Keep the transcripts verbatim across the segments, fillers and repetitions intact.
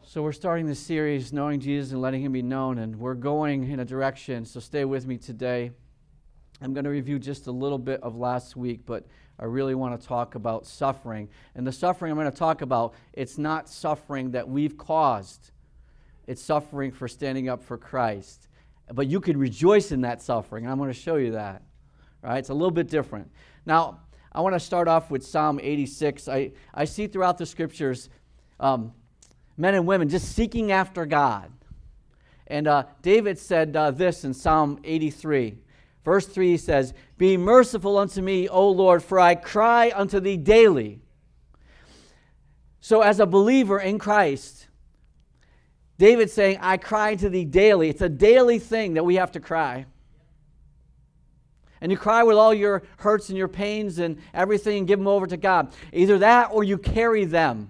So we're starting this series, Knowing Jesus and Letting Him Be Known, and we're going in a direction, so stay with me today. I'm going to review just a little bit of last week, but I really want to talk about suffering. And the suffering I'm going to talk about, it's not suffering that we've caused. It's suffering for standing up for Christ. But you can rejoice in that suffering, and I'm going to show you that. Right? It's a little bit different. Now, I want to start off with Psalm eighty-six. I, I see throughout the Scriptures um, men and women just seeking after God. And uh, David said uh, this in Psalm eighty-three. Verse three, he says, "Be merciful unto me, O Lord, for I cry unto thee daily." So as a believer in Christ, David's saying, I cry unto thee daily. It's a daily thing that we have to cry. And you cry with all your hurts and your pains and everything and give them over to God. Either that or you carry them.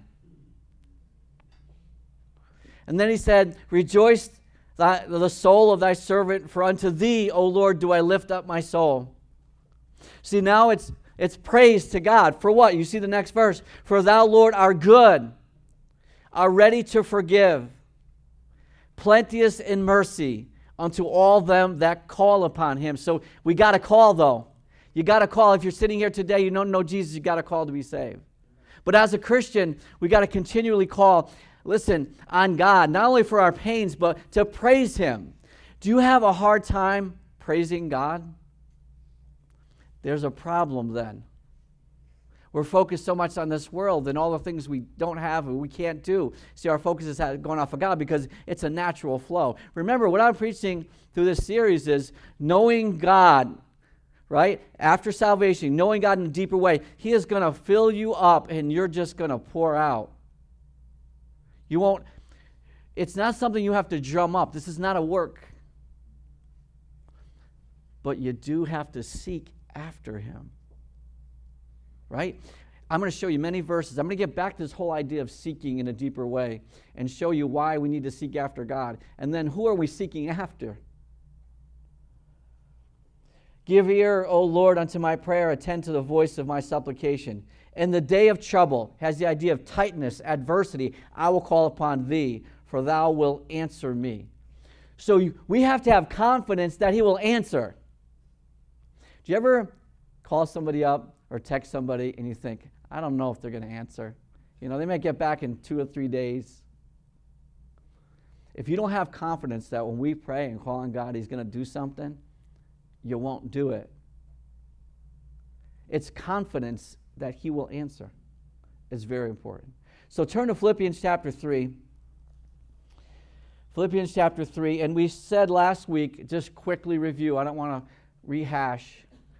And then he said, "Rejoice thy, the soul of thy servant, for unto thee, O Lord, do I lift up my soul." See, now it's it's praise to God. For what? You see the next verse. "For thou, Lord, art good, are ready to forgive, plenteous in mercy unto all them that call upon him." So we got to call, though. You got to call. If you're sitting here today, you don't know Jesus, you got to call to be saved. But as a Christian, we got to continually call, listen, on God, not only for our pains, but to praise Him. Do you have a hard time praising God? There's a problem then. We're focused so much on this world and all the things we don't have and we can't do. See, our focus is going off of God because it's a natural flow. Remember, what I'm preaching through this series is knowing God, right? After salvation, knowing God in a deeper way. He is going to fill you up and you're just going to pour out. You won't, it's not something you have to drum up. This is not a work. But you do have to seek after Him. Right? I'm going to show you many verses. I'm going to get back to this whole idea of seeking in a deeper way and show you why we need to seek after God. And then who are we seeking after? "Give ear, O Lord, unto my prayer. Attend to the voice of my supplication. In the day of trouble," has the idea of tightness, adversity, "I will call upon thee, for thou wilt answer me." So you, we have to have confidence that He will answer. Do you ever call somebody up or text somebody and you think, I don't know if they're going to answer? You know, they might get back in two or three days. If you don't have confidence that when we pray and call on God, He's going to do something, you won't do it. It's confidence that He will answer. It's very important. So turn to Philippians chapter three. Philippians chapter three. And we said last week, just quickly review. I don't want to rehash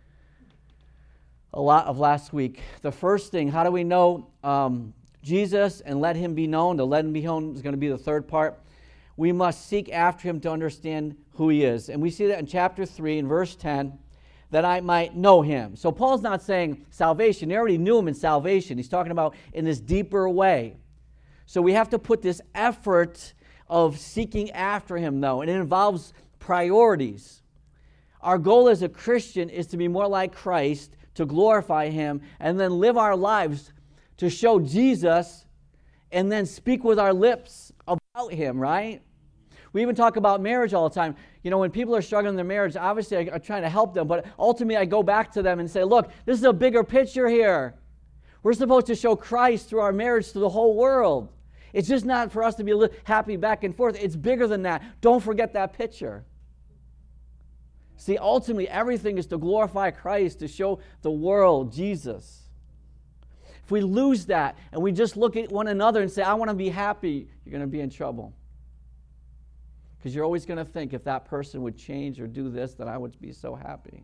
a lot of last week. The first thing, how do we know um, Jesus and let Him be known? The let Him be known is going to be the third part. We must seek after Him to understand who He is. And we see that in chapter three, in verse ten, that I might know Him. So Paul's not saying salvation. They already knew Him in salvation. He's talking about in this deeper way. So we have to put this effort of seeking after Him, though, and it involves priorities. Our goal as a Christian is to be more like Christ, to glorify Him, and then live our lives to show Jesus, and then speak with our lips about Him, right? We even talk about marriage all the time. You know, when people are struggling in their marriage, obviously I, I'm trying to help them, but ultimately I go back to them and say, look, this is a bigger picture here. We're supposed to show Christ through our marriage to the whole world. It's just not for us to be a little happy back and forth. It's bigger than that. Don't forget that picture. See, ultimately everything is to glorify Christ, to show the world Jesus. If we lose that and we just look at one another and say, I want to be happy, you're going to be in trouble. Because you're always going to think, if that person would change or do this, then I would be so happy.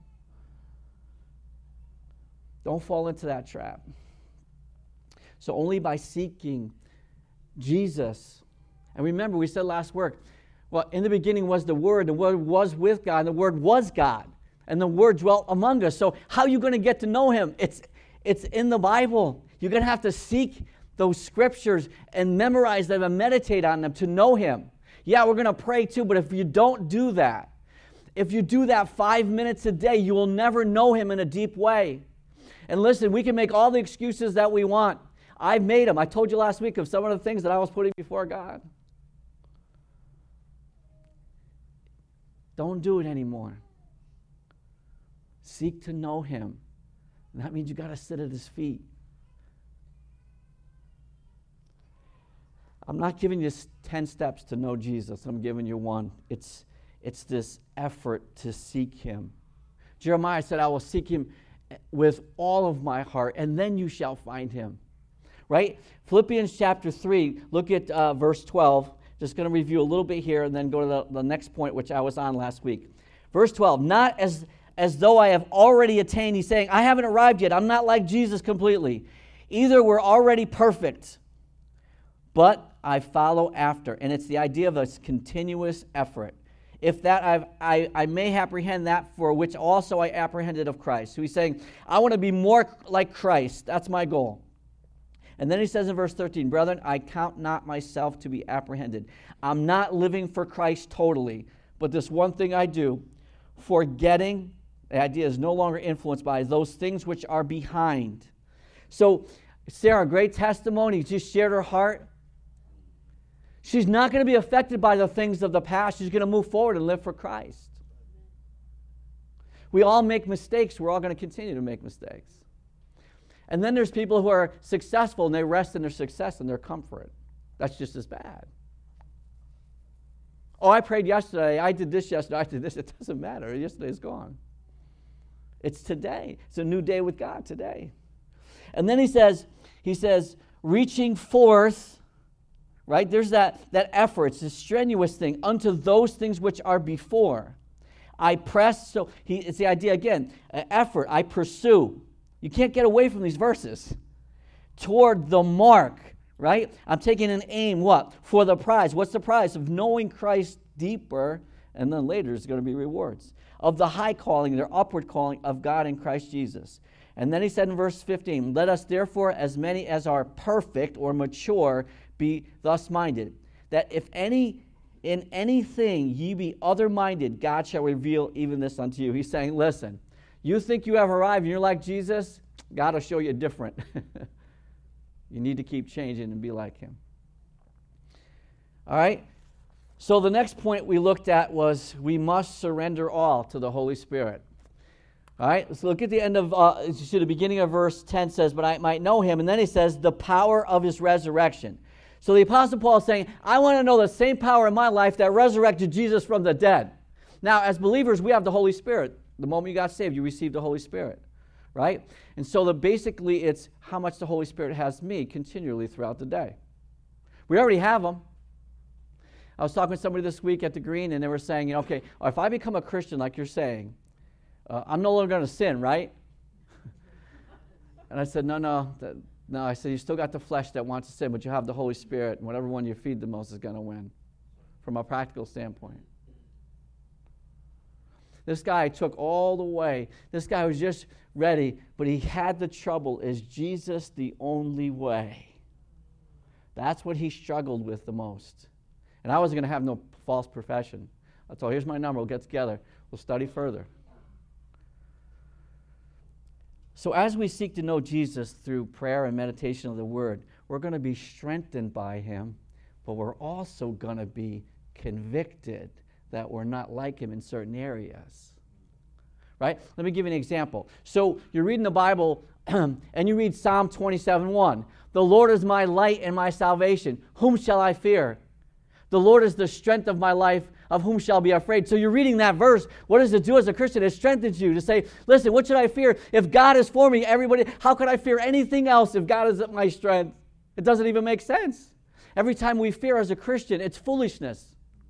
Don't fall into that trap. So only by seeking Jesus. And remember, we said last week, well, in the beginning was the Word, the Word was with God, and the Word was God, and the Word dwelt among us. So how are you going to get to know Him? It's, it's in the Bible. You're going to have to seek those scriptures and memorize them and meditate on them to know Him. Yeah, we're going to pray too, but if you don't do that, if you do that five minutes a day, you will never know Him in a deep way. And listen, we can make all the excuses that we want. I've made them. I told you last week of some of the things that I was putting before God. Don't do it anymore. Seek to know him. And that means you got to sit at his feet. I'm not giving you ten steps to know Jesus. I'm giving you one. It's, it's this effort to seek him. Jeremiah said, I will seek him with all of my heart, and then you shall find him. Right? Philippians chapter three, look at uh, verse twelve. Just going to review a little bit here and then go to the, the next point, which I was on last week. Verse twelve, not as, as though I have already attained. He's saying, I haven't arrived yet. I'm not like Jesus completely. Either we're already perfect, but I follow after. And it's the idea of a continuous effort. If that I've, I, I may apprehend that for which also I apprehended of Christ. So he's saying, I want to be more like Christ. That's my goal. And then he says in verse thirteen, brethren, I count not myself to be apprehended. I'm not living for Christ totally, but this one thing I do, forgetting, the idea is no longer influenced by those things which are behind. So Sarah, great testimony, just shared her heart. She's not going to be affected by the things of the past. She's going to move forward and live for Christ. We all make mistakes. We're all going to continue to make mistakes. And then there's people who are successful and they rest in their success and their comfort. That's just as bad. Oh, I prayed yesterday. I did this yesterday. I did this. It doesn't matter. Yesterday's gone. It's today. It's a new day with God today. And then he says, he says, reaching forth, right? There's that, that effort. It's a strenuous thing unto those things which are before. I press. So he, it's the idea again, effort. I pursue. You can't get away from these verses. Toward the mark, right? I'm taking an aim, what? For the prize. What's the prize? Of knowing Christ deeper, and then later there's going to be rewards. Of the high calling, their upward calling of God in Christ Jesus. And then he said in verse fifteen, let us therefore, as many as are perfect or mature, be thus minded, that if any in anything ye be other-minded, God shall reveal even this unto you. He's saying, listen, you think you have arrived and you're like Jesus? God will show you different. You need to keep changing and be like him. All right? So the next point we looked at was we must surrender all to the Holy Spirit. All right? Let's look at the end of, uh, to the beginning of verse ten says, but I might know him. And then he says, the power of his resurrection. So the Apostle Paul is saying, I want to know the same power in my life that resurrected Jesus from the dead. Now, as believers, we have the Holy Spirit. The moment you got saved, you received the Holy Spirit, right? And so the, basically it's how much the Holy Spirit has me continually throughout the day. We already have them. I was talking with somebody this week at the Green, and they were saying, you know, okay, if I become a Christian like you're saying, uh, I'm no longer going to sin, right? And I said, no, no, that, no. I said, you still got the flesh that wants to sin, but you have the Holy Spirit, and whatever one you feed the most is going to win from a practical standpoint. This guy took all the way. This guy was just ready, but he had the trouble. Is Jesus the only way? That's what he struggled with the most. And I wasn't going to have no false profession. I told him, here's my number. We'll get together. We'll study further. So as we seek to know Jesus through prayer and meditation of the Word, we're going to be strengthened by him, but we're also going to be convicted that we're not like him in certain areas, right? Let me give you an example. So you're reading the Bible, and you read Psalm twenty-seven one. The Lord is my light and my salvation. Whom shall I fear? The Lord is the strength of my life. Of whom shall I be afraid? So you're reading that verse. What does it do as a Christian? It strengthens you to say, listen, what should I fear? If God is for me, everybody, how could I fear anything else if God is my strength? It doesn't even make sense. Every time we fear as a Christian, it's foolishness.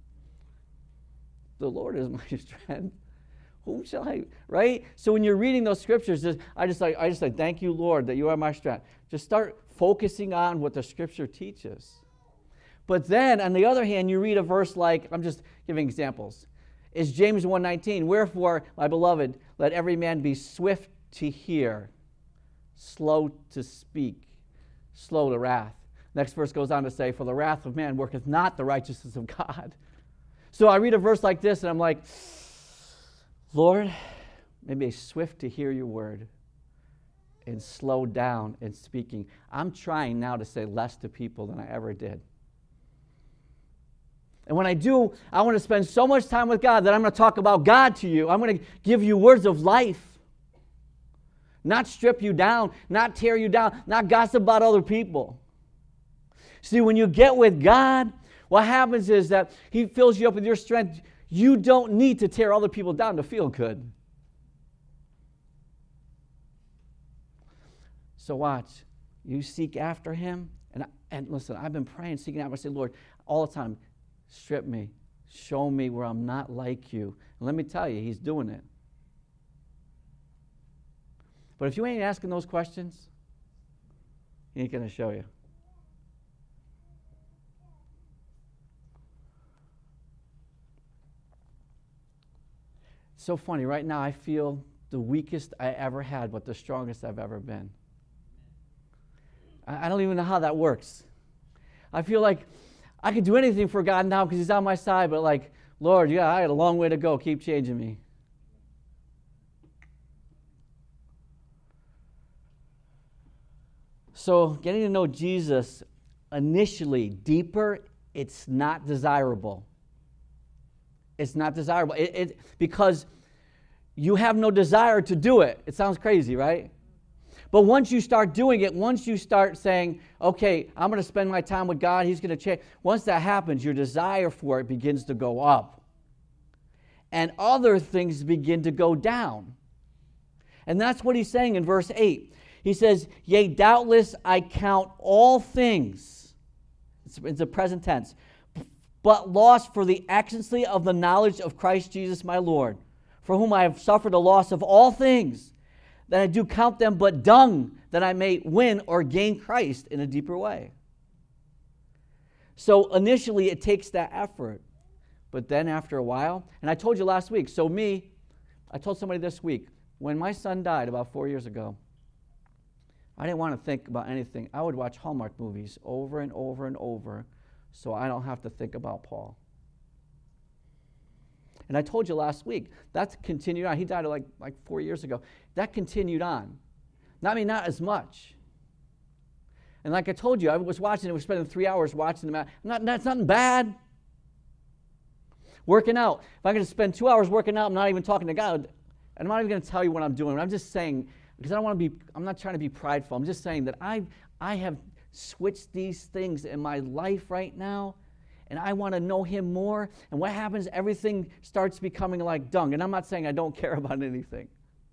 The Lord is my strength. Whom shall I, right? So when you're reading those scriptures, I just like I just like, thank you, Lord, that you are my strength. Just start focusing on what the scripture teaches. But then, on the other hand, you read a verse like, I'm just giving examples. It's James one nineteen. Wherefore, my beloved, let every man be swift to hear, slow to speak, slow to wrath. Next verse goes on to say, for the wrath of man worketh not the righteousness of God. So I read a verse like this, and I'm like, Lord, maybe swift to hear your word and slow down in speaking. I'm trying now to say less to people than I ever did. And when I do, I want to spend so much time with God that I'm going to talk about God to you. I'm going to give you words of life. Not strip you down, not tear you down, not gossip about other people. See, when you get with God, what happens is that He fills you up with your strength. You don't need to tear other people down to feel good. So watch. You seek after Him. And, and listen, I've been praying, seeking after Him. I say, Lord, all the time, strip me. Show me where I'm not like you. And let me tell you, He's doing it. But if you ain't asking those questions, He ain't going to show you. So funny, right now I feel the weakest I ever had, but the strongest I've ever been. I don't even know how that works. I feel like I could do anything for God now because He's on my side, but like, Lord, yeah, I had a long way to go. Keep changing me. So getting to know Jesus initially deeper, it's not desirable. It's not desirable. It, it, because you have no desire to do it. It sounds crazy, right? But once you start doing it, once you start saying, okay, I'm going to spend my time with God, He's going to change. Once that happens, your desire for it begins to go up. And other things begin to go down. And that's what He's saying in verse eight. He says, yea, doubtless I count all things. It's, it's a present tense. But loss for the excellency of the knowledge of Christ Jesus my Lord, for whom I have suffered a loss of all things, that I do count them but dung, that I may win or gain Christ in a deeper way. So initially it takes that effort. But then after a while, and I told you last week, so me, I told somebody this week, when my son died about four years ago, I didn't want to think about anything. I would watch Hallmark movies over and over and over so I don't have to think about Paul. And I told you last week, that's continued on. He died like, like four years ago. That continued on. Not, I mean, not as much. And like I told you, I was watching it. We were spending three hours watching the match. Not, that's nothing bad. Working out. If I'm going to spend two hours working out, I'm not even talking to God. And I'm not even going to tell you what I'm doing. I'm just saying, because I don't want to be, I'm not trying to be prideful. I'm just saying that I I have switched these things in my life right now, and I want to know Him more. And what happens, everything starts becoming like dung. And I'm not saying I don't care about anything.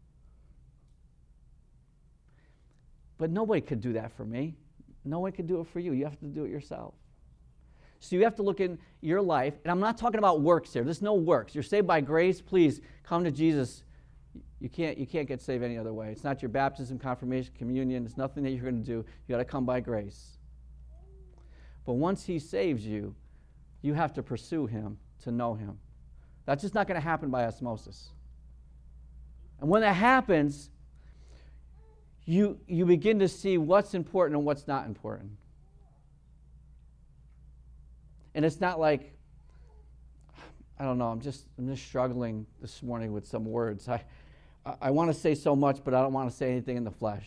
But nobody could do that for me. No one could do it for you. You have to do it yourself. So you have to look in your life, and I'm not talking about works here. There's no works. You're saved by grace. Please come to Jesus. You can't, you can't get saved any other way. It's not your baptism, confirmation, communion. It's nothing that you're going to do. You got to come by grace. But once He saves you, you have to pursue Him to know Him. That's just not going to happen by osmosis. And when that happens, you, you begin to see what's important and what's not important. And it's not like, I don't know, I'm just I'm just struggling this morning with some words. I I want to say so much, but I don't want to say anything in the flesh.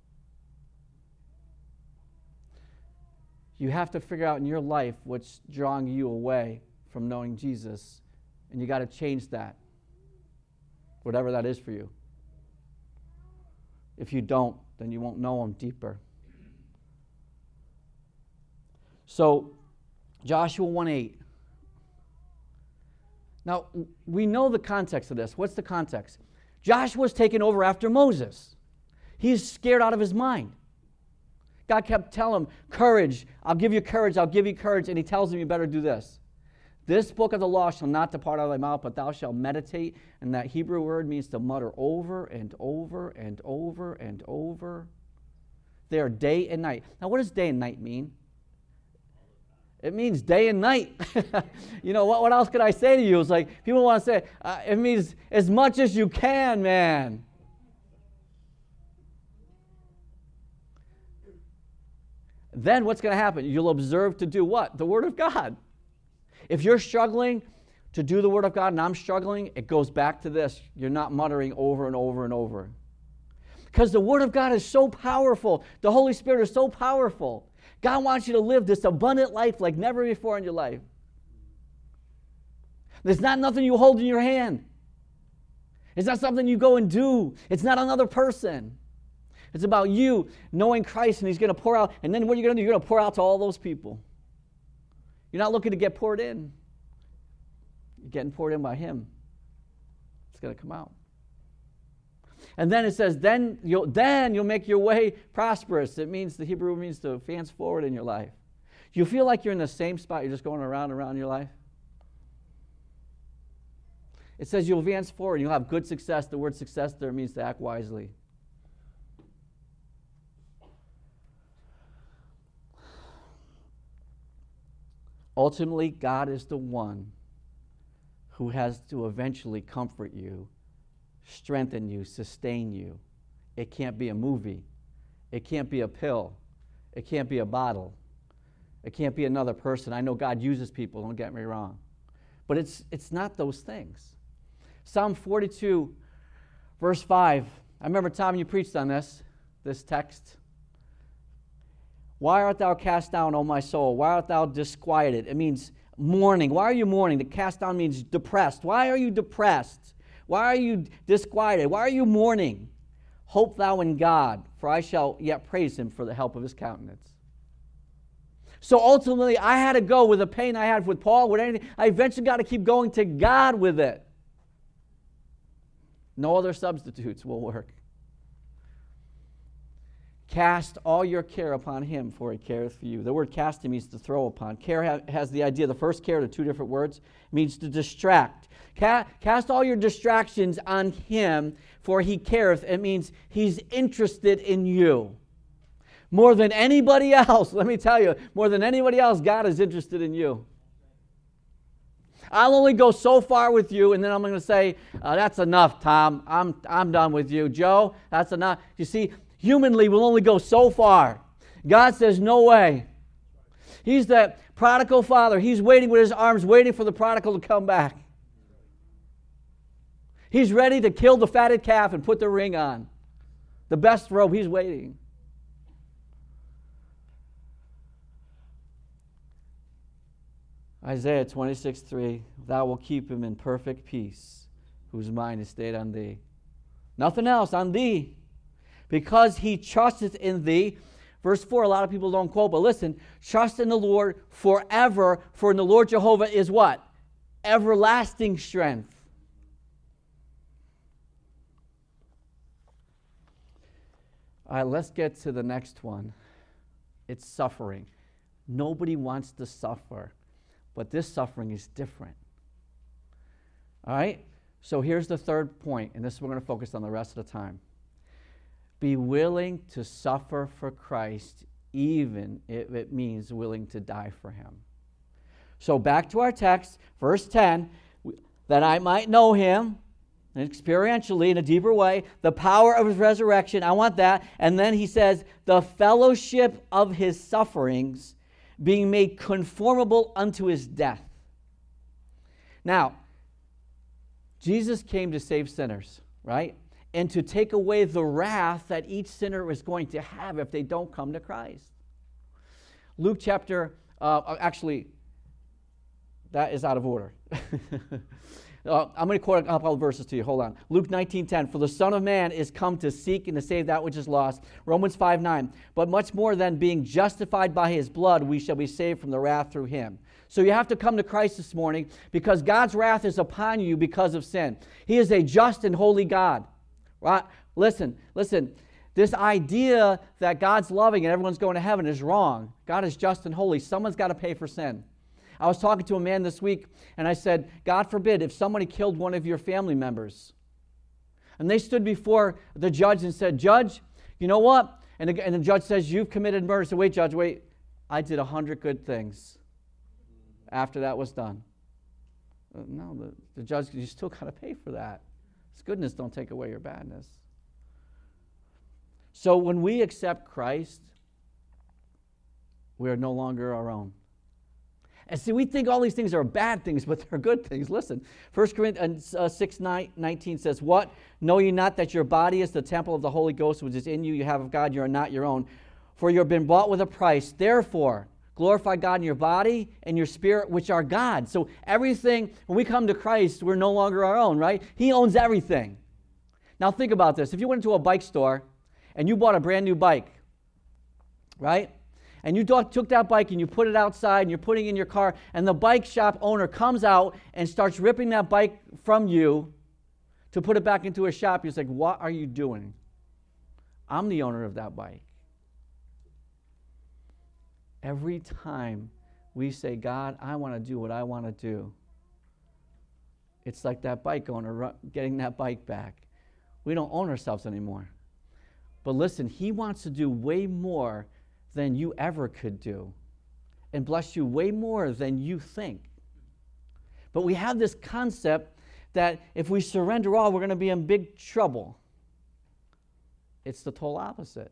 You have to figure out in your life what's drawing you away from knowing Jesus, and you got to change that, whatever that is for you. If you don't, then you won't know Him deeper. So, Joshua one eight. Now, we know the context of this. What's the context? Joshua's taken over after Moses. He's scared out of his mind. God kept telling him, courage, I'll give you courage, I'll give you courage. And He tells him, you better do this. This book of the law shall not depart out of thy mouth, but thou shalt meditate. And that Hebrew word means to mutter over and over and over and over. They are day and night. Now, what does day and night mean? It means day and night. You know, what, what else could I say to you? It's like, people want to say, uh, it means as much as you can, man. Then what's going to happen? You'll observe to do what? The Word of God. If you're struggling to do the Word of God and I'm struggling, it goes back to this. You're not muttering over and over and over. Because the Word of God is so powerful. The Holy Spirit is so powerful. God wants you to live this abundant life like never before in your life. It's not nothing you hold in your hand. It's not something you go and do. It's not another person. It's about you knowing Christ, and He's going to pour out. And then what are you going to do? You're going to pour out to all those people. You're not looking to get poured in. You're getting poured in by Him. It's going to come out. And then it says, then you'll, then you'll make your way prosperous. It means, the Hebrew means to advance forward in your life. Do you feel like you're in the same spot? You're just going around and around your life? It says you'll advance forward. You'll have good success. The word success there means to act wisely. Ultimately, God is the one who has to eventually comfort you, strengthen you, sustain you. It can't be a movie. It can't be a pill. It can't be a bottle. It can't be another person. I know God uses people, don't get me wrong. But it's it's not those things. Psalm forty-two, verse five. I remember, Tom, you preached on this, this text. Why art thou cast down, O my soul? Why art thou disquieted? It means mourning. Why are you mourning? The cast down means depressed. Why are you depressed? Why are you disquieted? Why are you mourning? Hope thou in God, for I shall yet praise Him for the help of His countenance. So ultimately, I had to go with the pain I had with Paul, with anything. I eventually got to keep going to God with it. No other substitutes will work. Cast all your care upon Him, for He careth for you. The word cast means to throw upon. Care ha- has the idea, the first care, the two different words, means to distract. Ca- cast all your distractions on Him, for He careth. It means He's interested in you. More than anybody else, let me tell you, more than anybody else, God is interested in you. I'll only go so far with you, and then I'm going to say, uh, that's enough, Tom. I'm, I'm done with you. Joe, that's enough. You see, humanly, we'll only go so far. God says, no way. He's the prodigal father. He's waiting with His arms, waiting for the prodigal to come back. He's ready to kill the fatted calf and put the ring on. The best robe, He's waiting. Isaiah twenty-six three, thou wilt keep him in perfect peace, whose mind is stayed on Thee. Nothing else, on Thee. Because he trusteth in Thee. Verse four, a lot of people don't quote, but listen, trust in the Lord forever, for in the Lord Jehovah is what? Everlasting strength. All right, let's get to the next one. It's suffering. Nobody wants to suffer, but this suffering is different. All right? So here's the third point, and this is what we're going to focus on the rest of the time. Be willing to suffer for Christ, even if it means willing to die for Him. So back to our text, verse ten, that I might know Him, and experientially in a deeper way, the power of His resurrection. I want that. And then he says, the fellowship of His sufferings, being made conformable unto His death. Now, Jesus came to save sinners, right? And to take away the wrath that each sinner is going to have if they don't come to Christ. Luke chapter, uh, actually, that is out of order. uh, I'm going to quote a couple of verses to you. Hold on. Luke nineteen ten, for the Son of Man is come to seek and to save that which is lost. Romans five nine, but much more than being justified by His blood, we shall be saved from the wrath through Him. So you have to come to Christ this morning because God's wrath is upon you because of sin. He is a just and holy God. Right? Listen, listen. This idea that God's loving and everyone's going to heaven is wrong. God is just and holy. Someone's got to pay for sin. I was talking to a man this week, and I said, God forbid if somebody killed one of your family members. And they stood before the judge and said, Judge, you know what? And the, and the judge says, you've committed murder. So wait, Judge, wait. I did a hundred good things after that was done. Uh, no, the, the judge, you still got to pay for that. His goodness don't take away your badness. So when we accept Christ, we are no longer our own. And see, we think all these things are bad things, but they're good things. Listen, First Corinthians six nineteen says, what? Know ye not that your body is the temple of the Holy Ghost, which is in you, you have of God, you are not your own. For you have been bought with a price. Therefore, glorify God in your body and your spirit, which are God. So everything, when we come to Christ, we're no longer our own, right? He owns everything. Now think about this. If you went into a bike store and you bought a brand new bike, right? And you took that bike and you put it outside and you're putting it in your car, and the bike shop owner comes out and starts ripping that bike from you to put it back into a shop. You're like, what are you doing? I'm the owner of that bike. Every time we say, God, I want to do what I want to do, it's like that bike owner getting that bike back. We don't own ourselves anymore. But listen, he wants to do way more than you ever could do, and bless you way more than you think. But we have this concept that if we surrender all, we're going to be in big trouble. It's the total opposite.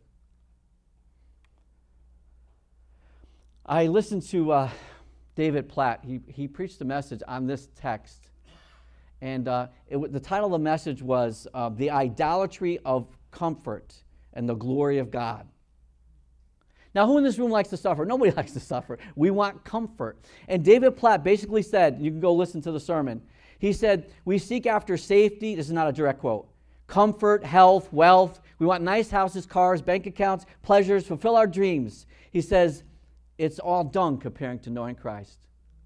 I listened to uh, David Platt. He, he preached a message on this text. And uh, it, the title of the message was uh, The Idolatry of Comfort and the Glory of God. Now, who in this room likes to suffer? Nobody likes to suffer. We want comfort. And David Platt basically said, you can go listen to the sermon. He said, we seek after safety. This is not a direct quote. Comfort, health, wealth. We want nice houses, cars, bank accounts, pleasures, fulfill our dreams. He says, it's all dung comparing to knowing Christ.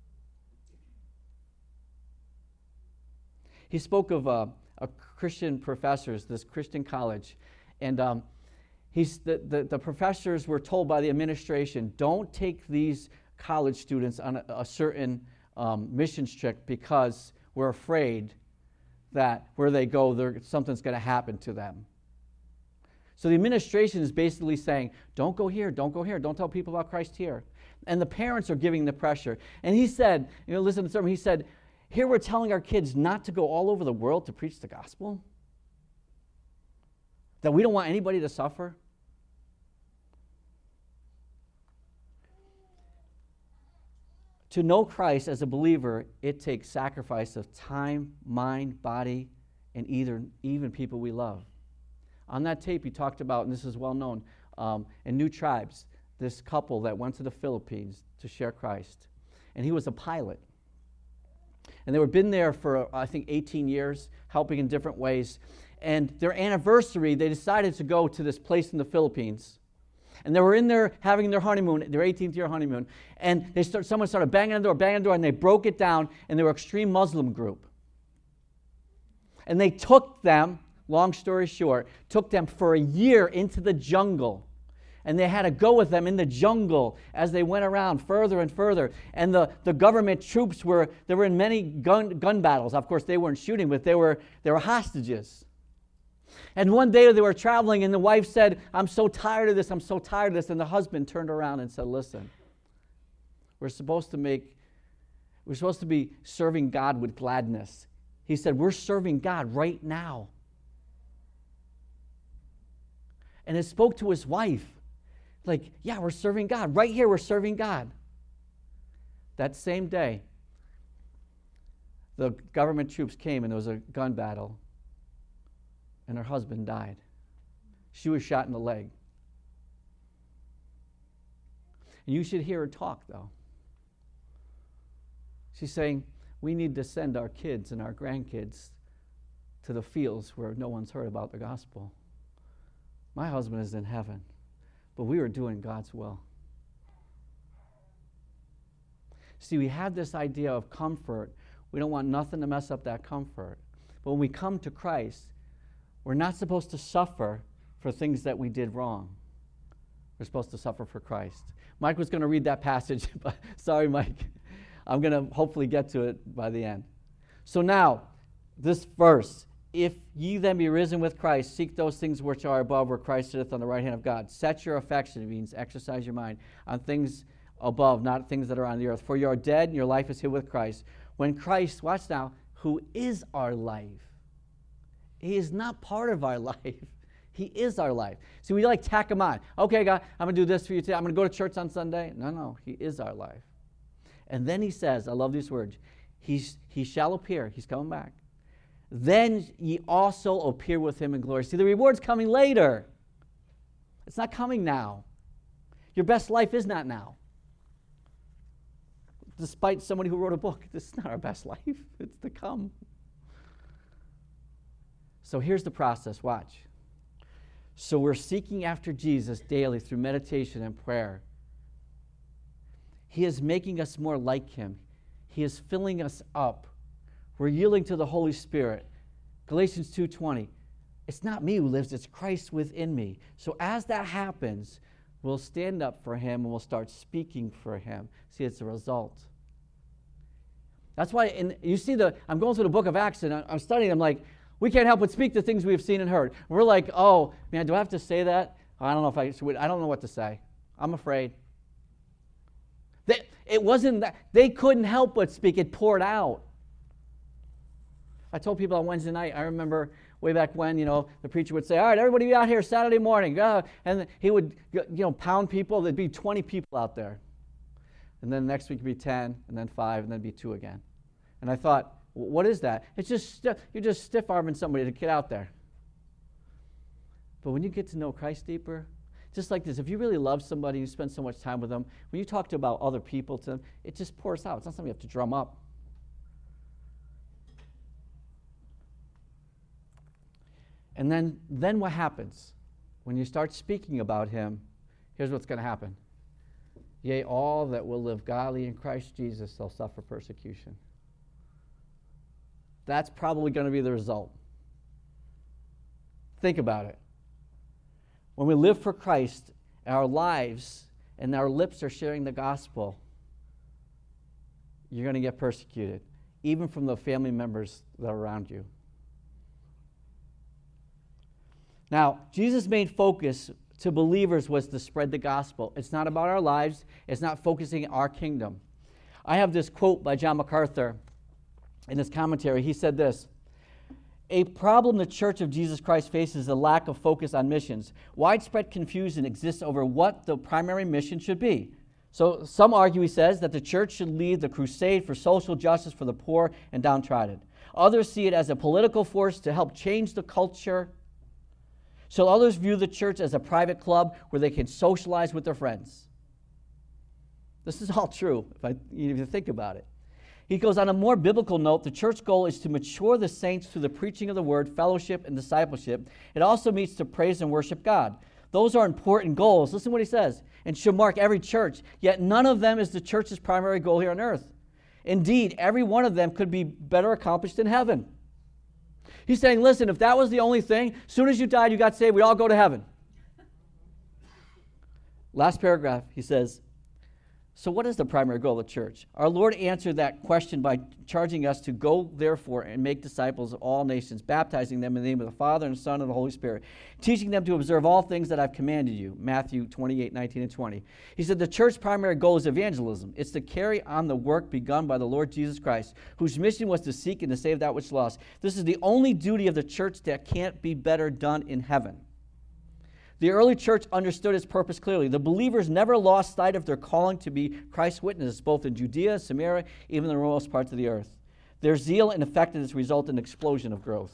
He spoke of uh, a Christian professors, this Christian college, and um, he's the, the, the professors were told by the administration, don't take these college students on a, a certain um, missions trip because we're afraid that where they go, something's going to happen to them. So the administration is basically saying, don't go here, don't go here, don't tell people about Christ here. And the parents are giving the pressure. And he said, you know, listen to the sermon, he said, here we're telling our kids not to go all over the world to preach the gospel? That we don't want anybody to suffer? To know Christ as a believer, it takes sacrifice of time, mind, body, and either, even people we love. On that tape, he talked about, and this is well known, um, in New Tribes, this couple that went to the Philippines to share Christ. And he was a pilot. And they were been there for, I think, eighteen years, helping in different ways. And their anniversary, they decided to go to this place in the Philippines. And they were in there having their honeymoon, their eighteenth year honeymoon. And they start, someone started banging on the door, banging on the door, and they broke it down, and they were an extreme Muslim group. And they took them, long story short, took them for a year into the jungle. And they had to go with them in the jungle as they went around further and further. And the, the government troops were, they were in many gun, gun battles. Of course, they weren't shooting, but they were, they were hostages. And one day they were traveling, and the wife said, I'm so tired of this, I'm so tired of this. And the husband turned around and said, listen, we're supposed to make, we're supposed to be serving God with gladness. He said, we're serving God right now. And it spoke to his wife. Like, yeah, we're serving God. Right here, we're serving God. That same day, the government troops came, and there was a gun battle. And her husband died. She was shot in the leg. And you should hear her talk, though. She's saying, we need to send our kids and our grandkids to the fields where no one's heard about the gospel. My husband is in heaven, but we were doing God's will. See, we have this idea of comfort. We don't want nothing to mess up that comfort. But when we come to Christ, we're not supposed to suffer for things that we did wrong. We're supposed to suffer for Christ. Mike was going to read that passage, but sorry, Mike. I'm going to hopefully get to it by the end. So now, this verse, if ye then be risen with Christ, seek those things which are above, where Christ sitteth on the right hand of God. Set your affection, it means exercise your mind, on things above, not things that are on the earth. For you are dead, and your life is hid with Christ. When Christ, watch now, who is our life. He is not part of our life. He is our life. See, we like tack him on. Okay, God, I'm going to do this for you today. I'm going to go to church on Sunday. No, no, he is our life. And then he says, I love these words, He's, he shall appear. He's coming back. Then ye also appear with him in glory. See, the reward's coming later. It's not coming now. Your best life is not now. despite somebody who wrote a book. This is not our best life. It's to come. So here's the process. Watch. So we're seeking after Jesus daily through meditation and prayer. He is making us more like him. He is filling us up. We're yielding to the Holy Spirit. Galatians two twenty. It's not me who lives, it's Christ within me. So as that happens, we'll stand up for him and we'll start speaking for him. See, it's a result. That's why in, you see the, I'm going through the book of Acts and I'm studying, I'm like, we can't help but speak the things we have seen and heard. We're like, oh, man, do I have to say that? I don't know if I should. I don't know what to say. I'm afraid. They, it wasn't that. They couldn't help but speak. It poured out. I told people on Wednesday night, I remember way back when, you know, the preacher would say, all right, everybody be out here Saturday morning. Go. And he would, you know, pound people. There'd be twenty people out there. And then next week it'd be ten, and then five, and then it'd be two again. And I thought, what is that? It's just, you're just stiff-arming somebody to get out there. But when you get to know Christ deeper, just like this, if you really love somebody, you spend so much time with them, when you talk to about other people, to them, it just pours out. It's not something you have to drum up. And then, then what happens? When you start speaking about him, here's what's going to happen. Yea, all that will live godly in Christ Jesus shall suffer persecution. That's probably going to be the result. Think about it. When we live for Christ, our lives and our lips are sharing the gospel, you're going to get persecuted, even from the family members that are around you. Now, Jesus' main focus to believers was to spread the gospel. It's not about our lives. It's not focusing on our kingdom. I have this quote by John MacArthur in his commentary. He said this: a problem the Church of Jesus Christ faces is a lack of focus on missions. Widespread confusion exists over what the primary mission should be. So some argue, he says, that the church should lead the crusade for social justice for the poor and downtrodden. Others see it as a political force to help change the culture. So others view the church as a private club where they can socialize with their friends. This is all true, if, I, if you think about it. He goes, on a more biblical note, the church goal is to mature the saints through the preaching of the word, fellowship, and discipleship. It also means to praise and worship God. Those are important goals. Listen to what he says. And should mark every church. Yet none of them is the church's primary goal here on earth. Indeed, every one of them could be better accomplished in heaven. He's saying, listen, if that was the only thing, as soon as you died, you got saved, we all go to heaven. Last paragraph, he says, so what is the primary goal of the church? Our Lord answered that question by charging us to go, therefore, and make disciples of all nations, baptizing them in the name of the Father and the Son and the Holy Spirit, teaching them to observe all things that I've commanded you, Matthew twenty-eight, nineteen, and twenty. He said the church's primary goal is evangelism. It's to carry on the work begun by the Lord Jesus Christ, whose mission was to seek and to save that which is lost. This is the only duty of the church that can't be better done in heaven. The early church understood its purpose clearly. The believers never lost sight of their calling to be Christ's witnesses, both in Judea, Samaria, even the remotest parts of the earth. Their zeal and effectiveness result in an explosion of growth.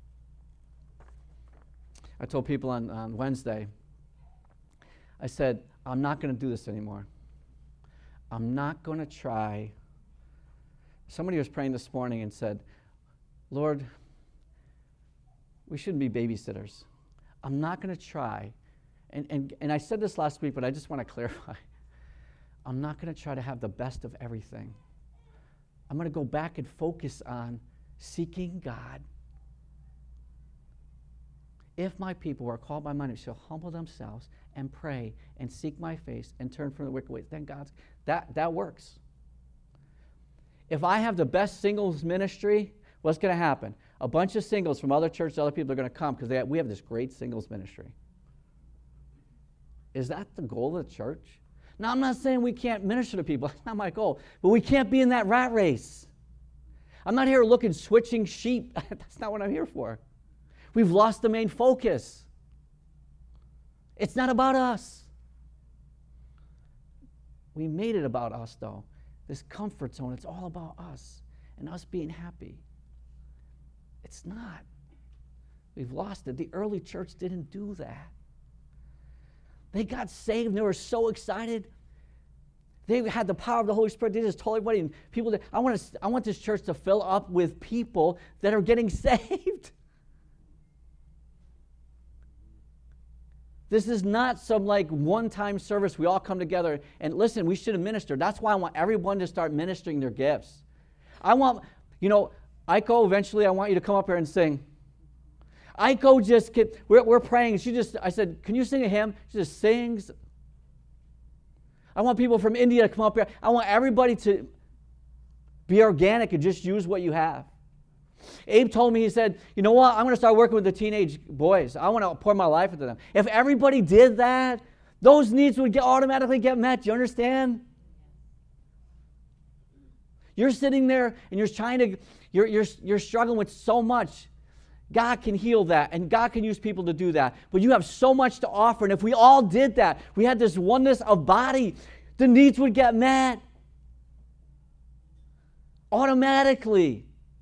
I told people on, on Wednesday, I said, I'm not going to do this anymore. I'm not going to try. Somebody was praying this morning and said, Lord, we shouldn't be babysitters. I'm not going to try, and, and, and I said this last week, but I just want to clarify. I'm not going to try to have the best of everything. I'm going to go back and focus on seeking God. If my people who are called by my name shall humble themselves and pray and seek my face and turn from the wicked ways, then God's, that, that works. If I have the best singles ministry, what's going to happen? A bunch of singles from other churches, other people are going to come because we have this great singles ministry. Is that the goal of the church? Now, I'm not saying we can't minister to people. That's not my goal. But we can't be in that rat race. I'm not here looking, switching sheep. That's not what I'm here for. We've lost the main focus. It's not about us. We made it about us, though. This comfort zone, it's all about us and us being happy. It's not. We've lost it. The early church didn't do that. They got saved and they were so excited. They had the power of the Holy Spirit. They just told everybody. And people, that, I want to, I want this church to fill up with people that are getting saved. This is not some like one-time service. We all come together and listen, we should have ministered. That's why I want everyone to start ministering their gifts. I want, you know, Aiko, eventually I want you to come up here and sing. Aiko just, get, we're, we're praying. She just, I said, can you sing a hymn? She just sings. I want people from India to come up here. I want everybody to be organic and just use what you have. Abe told me, he said, you know what, I'm going to start working with the teenage boys. I want to pour my life into them. If everybody did that, those needs would get, automatically get met. Do you understand? You're sitting there and you're trying to, you're, you're, you're struggling with so much. God can heal that, and God can use people to do that. But you have so much to offer, and if we all did that, we had this oneness of body, the needs would get met automatically.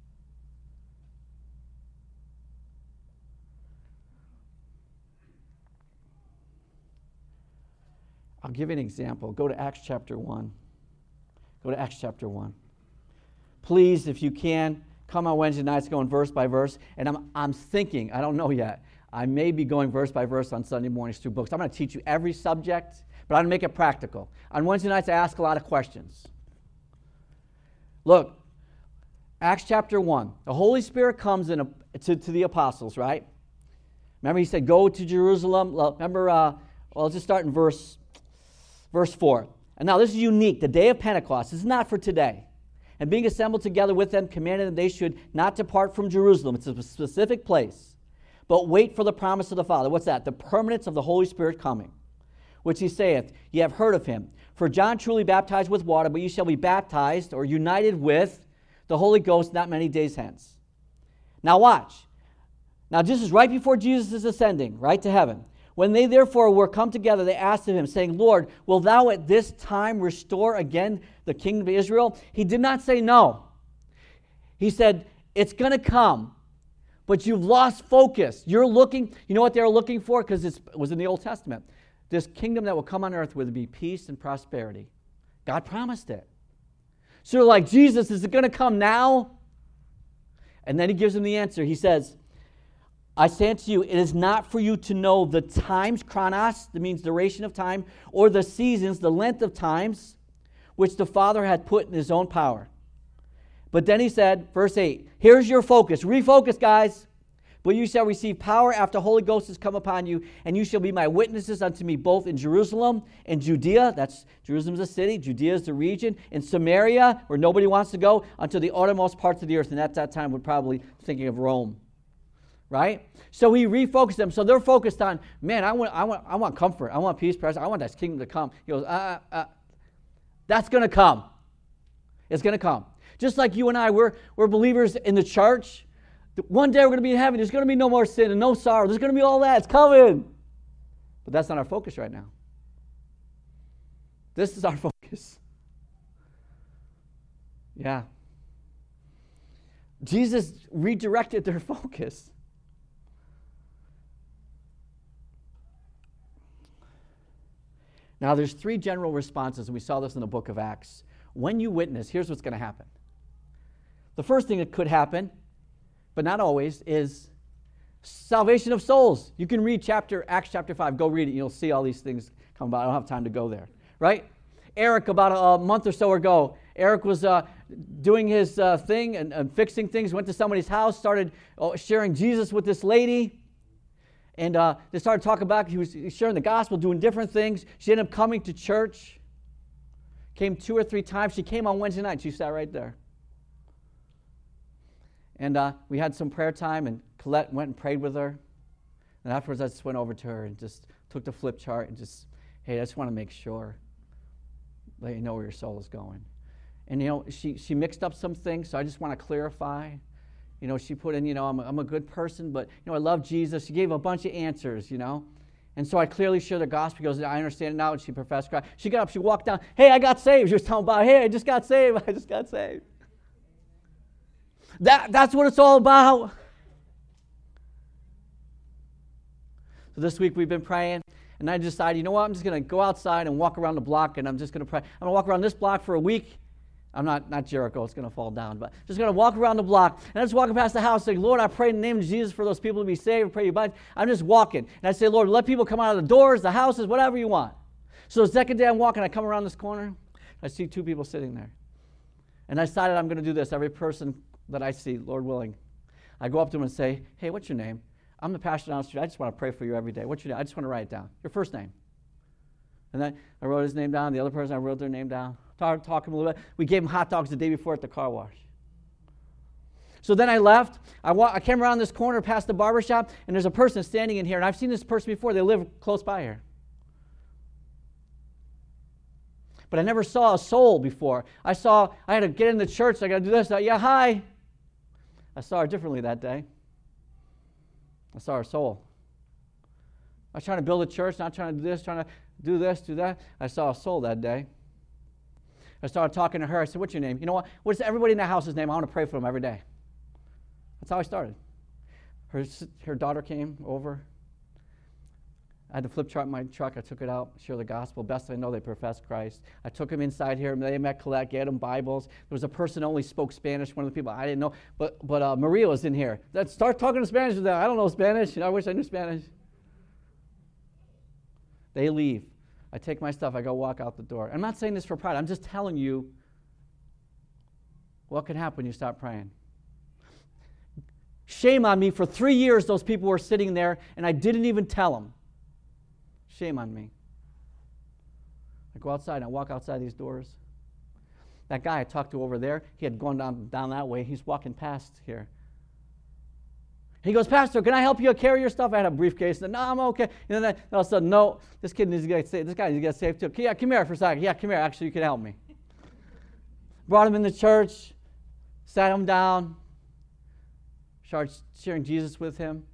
I'll give you an example. Go to Acts chapter one. Go to Acts chapter one. Please, if you can, come on Wednesday nights going verse by verse. And I'm, I'm thinking, I don't know yet, I may be going verse by verse on Sunday mornings through books. I'm going to teach you every subject, but I'm going to make it practical. On Wednesday nights, I ask a lot of questions. Look, Acts chapter one. The Holy Spirit comes in a, to, to the apostles, right? Remember, he said, go to Jerusalem. Remember, uh, well, let's just start in verse Verse four. And now this is unique. The day of Pentecost. This is not for today. And being assembled together with them, commanded that they should not depart from Jerusalem. It's a specific place. But wait for the promise of the Father. What's that? The permanence of the Holy Spirit coming. Which he saith, ye have heard of him. For John truly baptized with water, but ye shall be baptized or united with the Holy Ghost not many days hence. Now watch. Now this is right before Jesus is ascending, right to heaven. When they therefore were come together, they asked of him, saying, Lord, will thou at this time restore again the kingdom of Israel? He did not say no. He said, it's going to come, but you've lost focus. You're looking, you know what they were looking for? Because it was in the Old Testament. This kingdom that will come on earth would be peace and prosperity. God promised it. So they're like, Jesus, is it going to come now? And then he gives them the answer. He says, I say unto you, it is not for you to know the times, chronos, that means duration of time, or the seasons, the length of times, which the Father had put in his own power. But then he said, verse eight, here's your focus. Refocus, guys. But you shall receive power after the Holy Ghost has come upon you, and you shall be my witnesses unto me both in Jerusalem and Judea, that's Jerusalem's a city, Judea is the region, in Samaria, where nobody wants to go, unto the uttermost parts of the earth. And at that time, we're probably thinking of Rome. Right? So he refocused them. So they're focused on, man, I want, I want, I want comfort. I want peace, presence. I want that kingdom to come. He goes, uh, uh, that's going to come. It's going to come. Just like you and I, we're, we're believers in the church. One day we're going to be in heaven. There's going to be no more sin and no sorrow. There's going to be all that. It's coming. But that's not our focus right now. This is our focus. Yeah. Jesus redirected their focus. Now, there's three general responses, and we saw this in the book of Acts. When you witness, here's what's going to happen. The first thing that could happen, but not always, is salvation of souls. You can read chapter Acts chapter five. Go read it. You'll see all these things come about. I don't have time to go there. Right? Eric, about a, a month or so ago, Eric was uh, doing his uh, thing and, and fixing things, went to somebody's house, started uh, sharing Jesus with this lady. And uh, they started talking about, he was sharing the gospel, doing different things. She ended up coming to church. Came two or three times. She came on Wednesday night. She sat right there. And uh, we had some prayer time, and Colette went and prayed with her. And afterwards, I just went over to her and just took the flip chart and just, hey, I just want to make sure, let you know where your soul is going. And, you know, she, she mixed up some things, so I just want to clarify. You know, she put in, you know, I'm a, I'm a good person, but, you know, I love Jesus. She gave a bunch of answers, you know. And so I clearly shared the gospel. She goes, I understand it now. And she professed Christ. She got up, she walked down. Hey, I got saved. She was telling about, hey, I just got saved. I just got saved. That, that's what it's all about. So this week we've been praying. And And I decided, you know what, I'm just going to go outside and walk around the block, and I'm just going to pray. I'm going to walk around this block for a week. I'm not, not Jericho, it's going to fall down, but just going to walk around the block. And I'm just walking past the house saying, Lord, I pray in the name of Jesus for those people to be saved. I pray you bind. I'm just walking. And I say, Lord, let people come out of the doors, the houses, whatever you want. So the second day I'm walking, I come around this corner. I see two people sitting there. And I decided I'm going to do this. Every person that I see, Lord willing, I go up to them and say, hey, what's your name? I'm the pastor down the street. I just want to pray for you every day. What's your name? I just want to write it down. Your first name. And then I wrote his name down. The other person, I wrote their name down. Talked talk to him a little bit. We gave him hot dogs the day before at the car wash. So then I left. I, wa- I came around this corner past the barber shop, and there's a person standing in here. And I've seen this person before. They live close by here. But I never saw a soul before. I saw, I had to get in the church. I got to do this. I, yeah, hi. I saw her differently that day. I saw her soul. I was trying to build a church, not trying to do this, trying to do this, do that. I saw a soul that day. I started talking to her. I said, what's your name? You know what? What's everybody in the house's name? I want to pray for them every day. That's how I started. Her, her daughter came over. I had the flip chart in my truck. I took it out, share the gospel. Best I know, they profess Christ. I took them inside here. They met Colette, gave them Bibles. There was a person who only spoke Spanish, one of the people I didn't know. But but uh, Maria was in here. Let's start talking to Spanish with them. I don't know Spanish. You know, I wish I knew Spanish. They leave. I take my stuff. I go walk out the door. I'm not saying this for pride. I'm just telling you what can happen when you stop praying. Shame on me. For three years, those people were sitting there, and I didn't even tell them. Shame on me. I go outside and I walk outside these doors. That guy I talked to over there, he had gone down, down that way. He's walking past here. He goes, Pastor, can I help you carry your stuff? I had a briefcase. And no, I'm okay. And then all of a sudden, no, this kid needs to get saved. This guy needs to get saved too. Yeah, come here for a second. Yeah, come here. Actually, you can help me. Brought him in the church, sat him down, started sharing Jesus with him.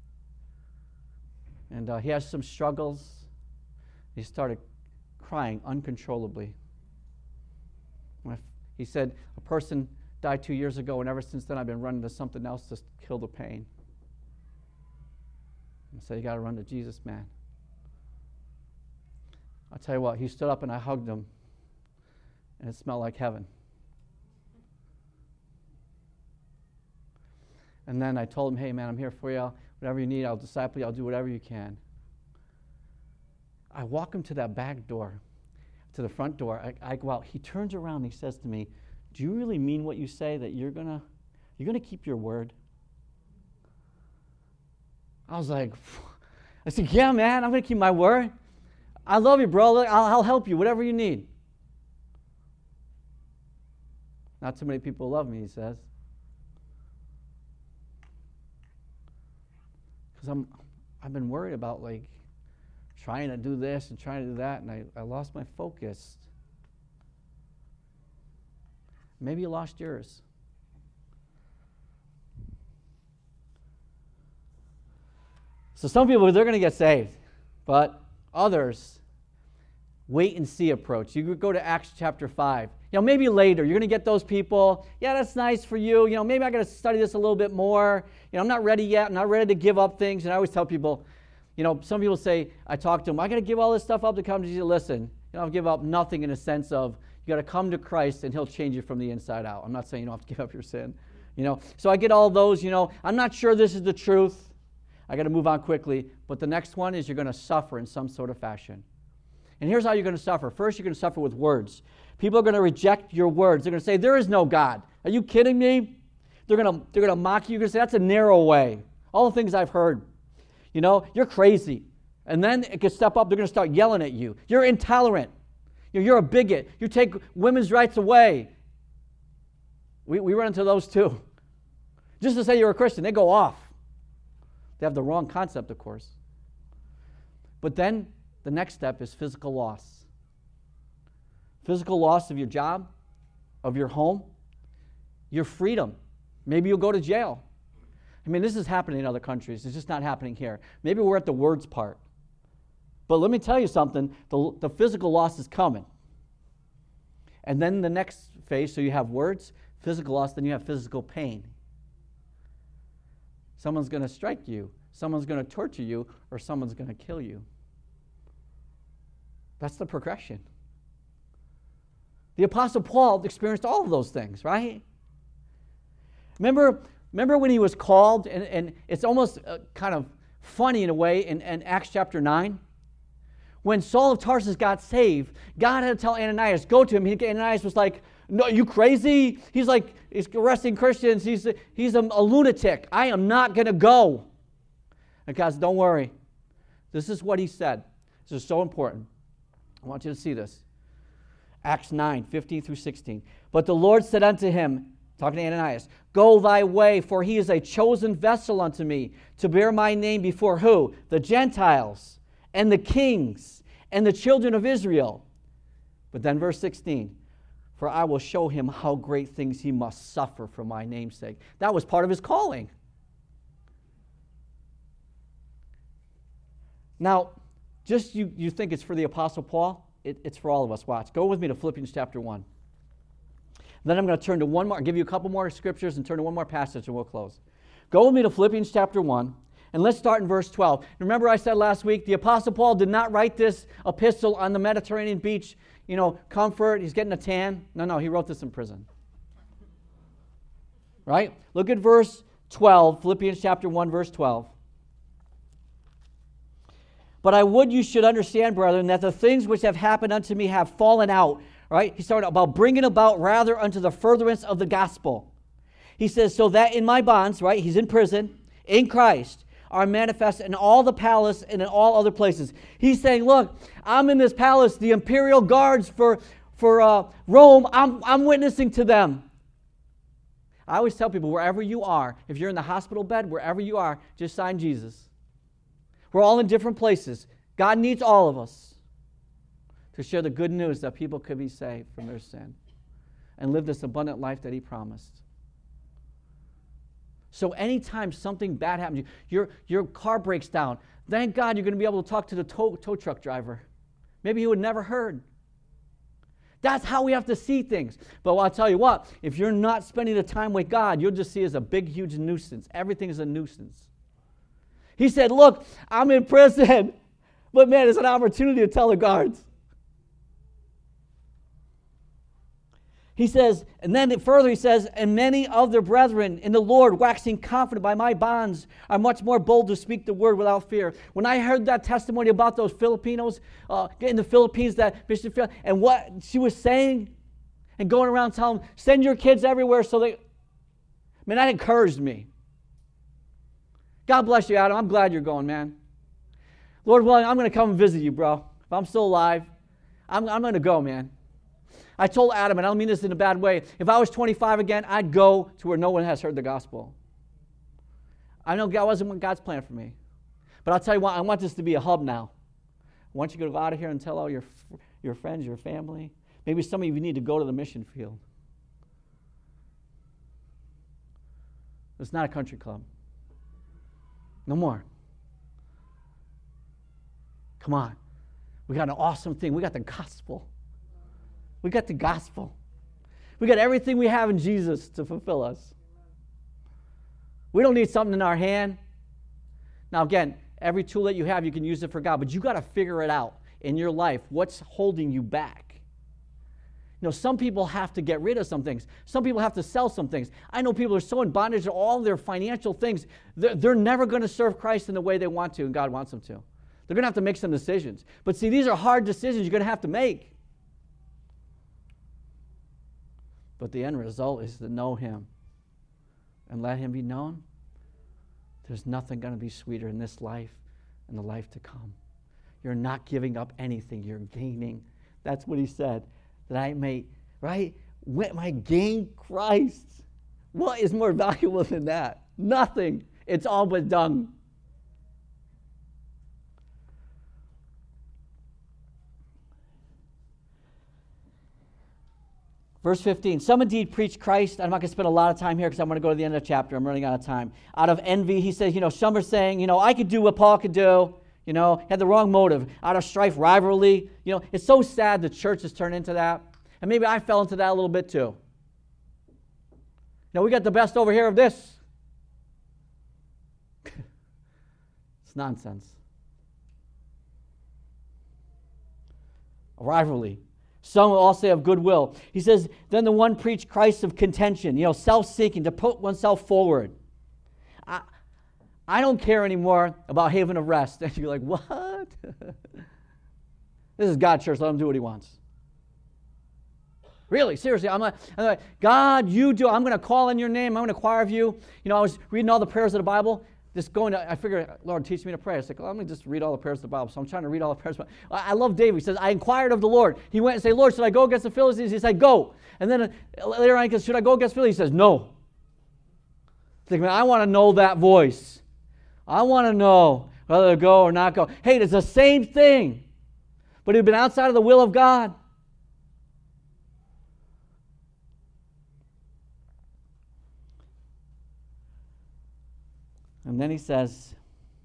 And uh, he has some struggles. He started crying uncontrollably. He said, a person died two years ago, and ever since then I've been running to something else to kill the pain. I said, you got to run to Jesus, man. I'll tell you what, he stood up and I hugged him, and it smelled like heaven. And then I told him, hey, man, I'm here for you. Whatever you need, I'll disciple you. I'll do whatever you can. I walk him to that back door, to the front door. I, I go out. He turns around and he says to me, do you really mean what you say, that you're going to you're gonna keep your word? I was like, I said, yeah, man, I'm going to keep my word. I love you, bro. I'll, I'll help you, whatever you need. Not too many people love me, he says. Because I'm, I've been worried about, like, trying to do this and trying to do that, and I, I lost my focus. Maybe you lost yours. So some people, they're going to get saved, but others, wait and see approach. You could go to Acts chapter five. You know, maybe later, you're going to get those people, yeah, that's nice for you. You know, maybe I got to study this a little bit more. You know, I'm not ready yet. I'm not ready to give up things. And I always tell people, you know, some people say, I talk to them, I got to give all this stuff up to come to Jesus. Listen, you don't give up nothing in a sense of, you got to come to Christ and he'll change you from the inside out. I'm not saying you don't have to give up your sin. You know, so I get all those, you know, I'm not sure this is the truth. I got to move on quickly. But the next one is you're going to suffer in some sort of fashion. And here's how you're going to suffer. First, you're going to suffer with words. People are going to reject your words. They're going to say, there is no God. Are you kidding me? They're going to, they're going to mock you. You're going to say, that's a narrow way. All the things I've heard. You know, you're crazy. And then it can step up. They're going to start yelling at you. You're intolerant. You're, you're a bigot. You take women's rights away. We, we run into those too. Just to say you're a Christian, they go off. They have the wrong concept, of course. But then the next step is physical loss. Physical loss of your job, of your home, your freedom. Maybe you'll go to jail. I mean, this is happening in other countries. It's just not happening here. Maybe we're at the words part. But let me tell you something. The, the physical loss is coming. And then the next phase, so you have words, physical loss, then you have physical pain. Someone's going to strike you. Someone's going to torture you, or someone's going to kill you. That's the progression. The Apostle Paul experienced all of those things, right? Remember, remember when he was called, and, and it's almost uh, kind of funny in a way in, in Acts chapter nine. When Saul of Tarsus got saved, God had to tell Ananias, go to him. He, Ananias was like, no, you crazy? He's like, he's arresting Christians. He's a, he's a, a lunatic. I am not going to go. And God said, don't worry. This is what he said. This is so important. I want you to see this. Acts nine, fifteen through sixteen. But the Lord said unto him, talking to Ananias, go thy way, for he is a chosen vessel unto me, to bear my name before who? The Gentiles, and the kings, and the children of Israel. But then verse sixteen, for I will show him how great things he must suffer for my name's sake. That was part of his calling. Now, just you, you think it's for the Apostle Paul? It, it's for all of us. Watch. Go with me to Philippians chapter one. Then I'm going to turn to one more, give you a couple more scriptures and turn to one more passage and we'll close. Go with me to Philippians chapter one, and let's start in verse twelve. Remember I said last week, the Apostle Paul did not write this epistle on the Mediterranean beach, you know, comfort, he's getting a tan. No, no, he wrote this in prison. Right? Look at verse twelve, Philippians chapter one, verse twelve. But I would you should understand, brethren, that the things which have happened unto me have fallen out. Right? He's talking about bringing about rather unto the furtherance of the gospel. He says, so that in my bonds, right, he's in prison, in Christ, are manifest in all the palace and in all other places. He's saying, look, I'm in this palace, the imperial guards for, for uh, Rome, I'm, I'm witnessing to them. I always tell people, wherever you are, if you're in the hospital bed, wherever you are, just sign Jesus. We're all in different places. God needs all of us to share the good news that people could be saved from their sin and live this abundant life that he promised. So anytime something bad happens, your, your car breaks down, thank God you're going to be able to talk to the tow, tow truck driver. Maybe he would never heard. That's how we have to see things. But I'll tell you what, if you're not spending the time with God, you'll just see it as a big, huge nuisance. Everything is a nuisance. He said, look, I'm in prison, but man, it's an opportunity to tell the guards. He says, and then further he says, and many of the brethren in the Lord, waxing confident by my bonds, are much more bold to speak the word without fear. When I heard that testimony about those Filipinos uh, in the Philippines, that Bishop Phil, and what she was saying, and going around telling them, send your kids everywhere so they, man, that encouraged me. God bless you, Adam. I'm glad you're going, man. Lord willing, I'm going to come and visit you, bro. If I'm still alive, I'm, I'm going to go, man. I told Adam, and I don't mean this in a bad way, if I was twenty-five again, I'd go to where no one has heard the gospel. I know God wasn't God's plan for me. But I'll tell you what, I want this to be a hub now. I want you to go out of here and tell all your, your friends, your family. Maybe some of you need to go to the mission field. It's not a country club. No more. Come on. We got an awesome thing. We got the gospel. We got the gospel. We got everything we have in Jesus to fulfill us. We don't need something in our hand. Now again, every tool that you have, you can use it for God, but you got to figure it out in your life. What's holding you back? You know, some people have to get rid of some things. Some people have to sell some things. I know people are so in bondage to all their financial things. They're, they're never going to serve Christ in the way they want to and God wants them to. They're going to have to make some decisions. But see, these are hard decisions you're going to have to make. But the end result is to know him and let him be known. There's nothing going to be sweeter in this life and the life to come. You're not giving up anything. You're gaining. That's what he said. That I may, right? When I gain Christ. What is more valuable than that? Nothing. It's all but dung. Verse fifteen, some indeed preach Christ. I'm not going to spend a lot of time here because I'm going to go to the end of the chapter. I'm running out of time. Out of envy, he says, you know, some are saying, you know, I could do what Paul could do. You know, had the wrong motive. Out of strife, rivalry. You know, it's so sad the church has turned into that. And maybe I fell into that a little bit too. You know, we got the best over here of this. It's nonsense. rivalry. Some will all say of goodwill. He says, then the one preached Christ of contention, you know, self-seeking, to put oneself forward. I, I don't care anymore about haven of rest. And you're like, what? This is God's church. Let him do what he wants. Really, seriously, I'm like, I'm like, God, you do. I'm going to call on your name. I'm going to inquire of you. You know, I was reading all the prayers of the Bible. Just going to, I figured, Lord, teach me to pray. I was like, well, let me just read all the prayers of the Bible. So I'm trying to read all the prayers of the Bible. I love David. He says, I inquired of the Lord. He went and said, Lord, should I go against the Philistines? He said, go. And then uh, later on, he goes, should I go against Philistines? He says, no. It's like, man, I want to know that voice. I want to know whether to go or not go. Hey, it's the same thing. But he'd been outside of the will of God. And then he says,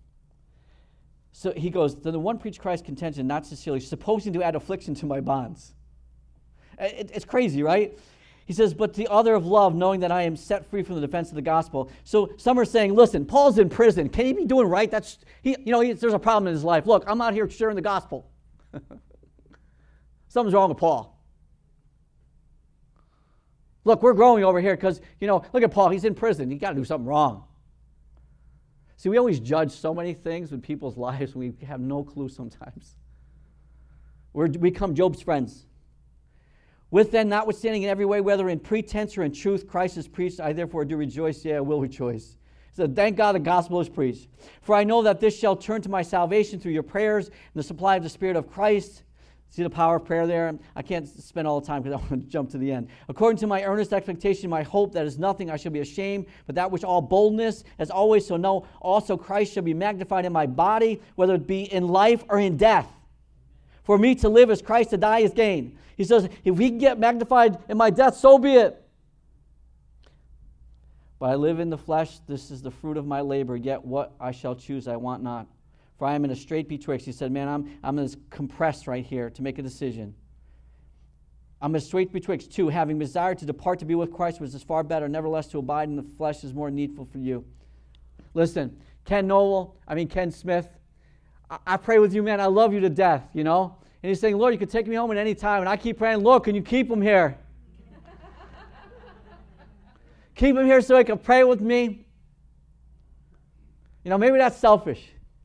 so he goes, the one preached Christ's contention, not sincerely, supposing to add affliction to my bonds. It, it's crazy, right? He says, but the other of love, knowing that I am set free from the defense of the gospel. So some are saying, listen, Paul's in prison. Can he be doing right? That's he. You know, he, there's a problem in his life. Look, I'm out here sharing the gospel. Something's wrong with Paul. Look, we're growing over here because, you know, look at Paul. He's in prison. He's got to do something wrong. See, we always judge so many things in people's lives, and we have no clue sometimes. We're, we become Job's friends. With then, notwithstanding in every way, whether in pretense or in truth, Christ is preached, I therefore do rejoice, yea, I will rejoice. He said, thank God the gospel is preached. For I know that this shall turn to my salvation through your prayers and the supply of the Spirit of Christ. See the power of prayer there? I can't spend all the time because I want to jump to the end. According to my earnest expectation, my hope, that is nothing I shall be ashamed, but that which all boldness, as always, so know also Christ shall be magnified in my body, whether it be in life or in death. For me to live is Christ, to die is gain. He says, if he can get magnified in my death, so be it. But I live in the flesh, this is the fruit of my labor, yet what I shall choose I want not. For I am in a strait betwixt. He said, man, I'm, I'm as compressed right here to make a decision. I'm in a strait betwixt two, having desired to depart to be with Christ, which is far better. Nevertheless, to abide in the flesh is more needful for you. Listen, Ken Noel, I mean Ken Smith, I, I pray with you, man. I love you to death, you know. And he's saying, Lord, you can take me home at any time. And I keep praying, Lord, can you keep him here? Keep him here so he can pray with me. You know, maybe that's selfish.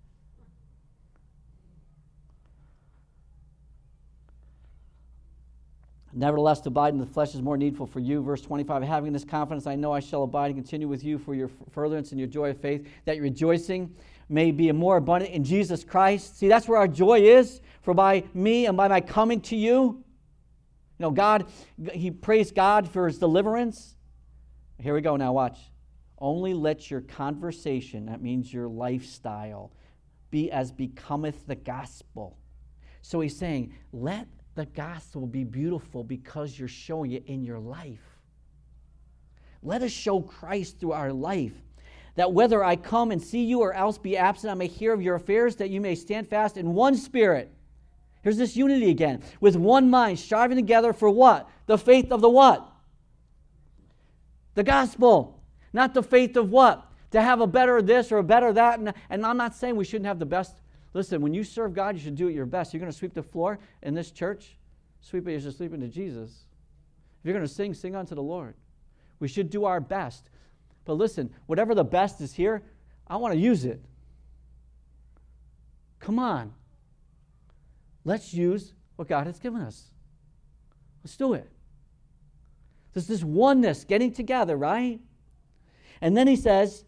Nevertheless, to abide in the flesh is more needful for you. Verse twenty-five, having this confidence, I know I shall abide and continue with you for your furtherance and your joy of faith, that your rejoicing may be more abundant in Jesus Christ. See, that's where our joy is, for by me and by my coming to you. You know, God, he praised God for his deliverance. Here we go now, watch. Only let your conversation, that means your lifestyle, be as becometh the gospel. So he's saying, let the gospel be beautiful because you're showing it in your life. Let us show Christ through our life, that whether I come and see you or else be absent, I may hear of your affairs, that you may stand fast in one spirit. Here's this unity again. With one mind, striving together for what? The faith of the what? The gospel. Not the faith of what? To have a better this or a better that. And, and I'm not saying we shouldn't have the best. Listen, when you serve God, you should do it your best. You're going to sweep the floor in this church, sweep it as you're sleeping to Jesus. If you're going to sing, sing unto the Lord. We should do our best. But listen, whatever the best is here, I want to use it. Come on. Let's use what God has given us. Let's do it. There's this oneness, getting together, right? And then he says,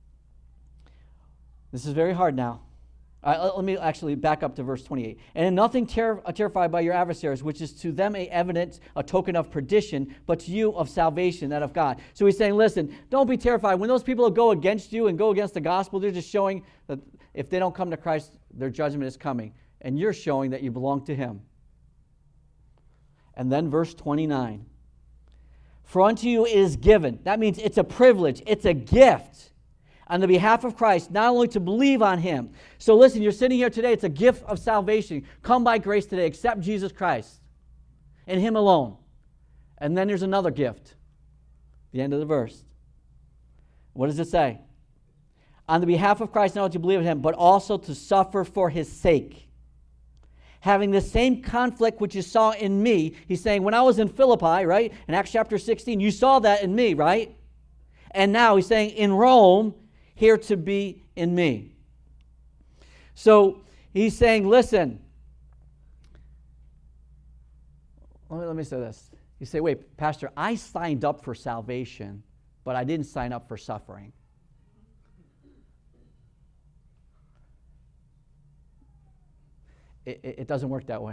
this is very hard now. Uh, let me actually back up to verse twenty-eight. And in nothing ter- terrified by your adversaries, which is to them a evidence, a token of perdition, but to you of salvation, that of God. So he's saying, listen, don't be terrified. When those people go against you and go against the gospel, they're just showing that if they don't come to Christ, their judgment is coming. And you're showing that you belong to him. And then verse twenty-nine. For unto you it is given. That means it's a privilege. It's a gift. On the behalf of Christ, not only to believe on him. So listen, you're sitting here today, it's a gift of salvation. Come by grace today, accept Jesus Christ and him alone. And then there's another gift. The end of the verse. What does it say? On the behalf of Christ, not only to believe in him, but also to suffer for his sake. having the same conflict which you saw in me. He's saying, when I was in Philippi, right, in Acts chapter sixteen, you saw that in me, right? And now he's saying, in Rome, here to be in me. So he's saying, listen, let me, let me say this. You say, wait, Pastor, I signed up for salvation, but I didn't sign up for suffering. It, it, it doesn't work that way.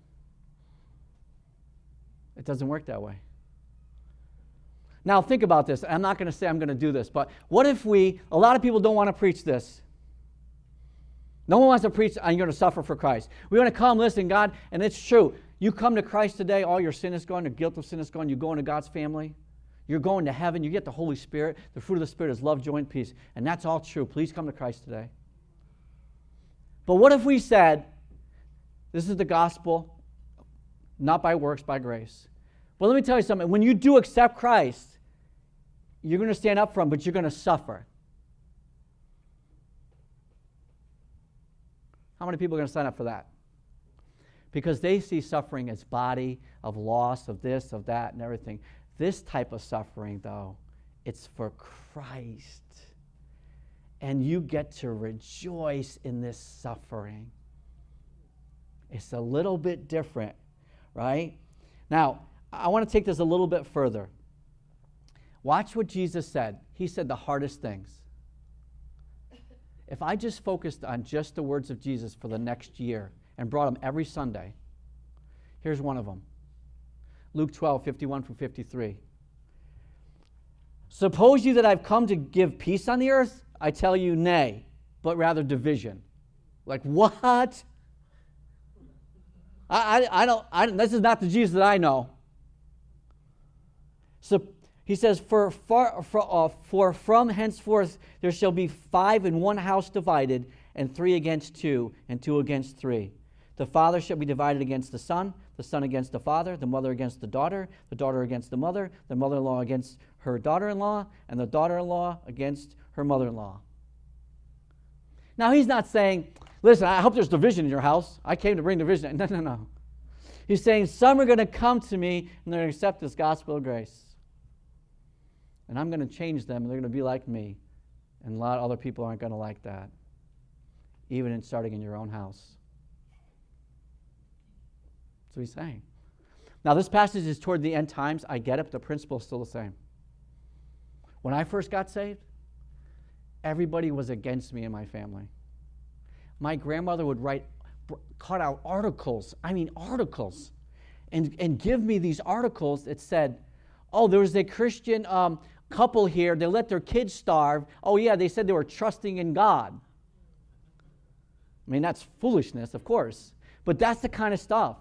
It doesn't work that way. Now, think about this. I'm not going to say I'm going to do this, but what if we, a lot of people don't want to preach this. No one wants to preach, I'm going to suffer for Christ. We want to come, listen, God, and it's true. You come to Christ today, all your sin is gone, your guilt of sin is gone, you go into God's family. You're going to heaven, you get the Holy Spirit. The fruit of the Spirit is love, joy, and peace. And that's all true. Please come to Christ today. But what if we said, this is the gospel, not by works, by grace. Well, let me tell you something. When you do accept Christ, you're going to stand up for Him, but you're going to suffer. How many people are going to sign up for that? Because they see suffering as body, of loss, of this, of that, and everything. This type of suffering, though, it's for Christ. And you get to rejoice in this suffering. It's a little bit different, right? Now, I want to take this a little bit further. Watch what Jesus said. He said the hardest things. If I just focused on just the words of Jesus for the next year and brought them every Sunday, here's one of them. Luke twelve, fifty-one through fifty-three. Suppose you that I've come to give peace on the earth? I tell you, nay, but rather division. Like, what? I, I, I don't, I, this is not the Jesus that I know. So he says, for, for, for, uh, for from henceforth there shall be five in one house divided, and three against two, and two against three. The father shall be divided against the son, the son against the father, the mother against the daughter, the daughter against the mother, the mother-in-law against her daughter-in-law, and the daughter-in-law against her mother-in-law. Now, he's not saying, listen, I hope there's division in your house. I came to bring division. No, no, no. He's saying some are going to come to me and they're going to accept this gospel of grace. And I'm going to change them and they're going to be like me. And a lot of other people aren't going to like that. Even in starting in your own house. That's what he's saying. Now, this passage is toward the end times. I get it, but the principle is still the same. When I first got saved, everybody was against me and my family. My grandmother would write, cut out articles, I mean articles, and, and give me these articles that said, oh, there was a Christian um, couple here, they let their kids starve. Oh yeah, they said they were trusting in God. I mean, that's foolishness, of course, but that's the kind of stuff.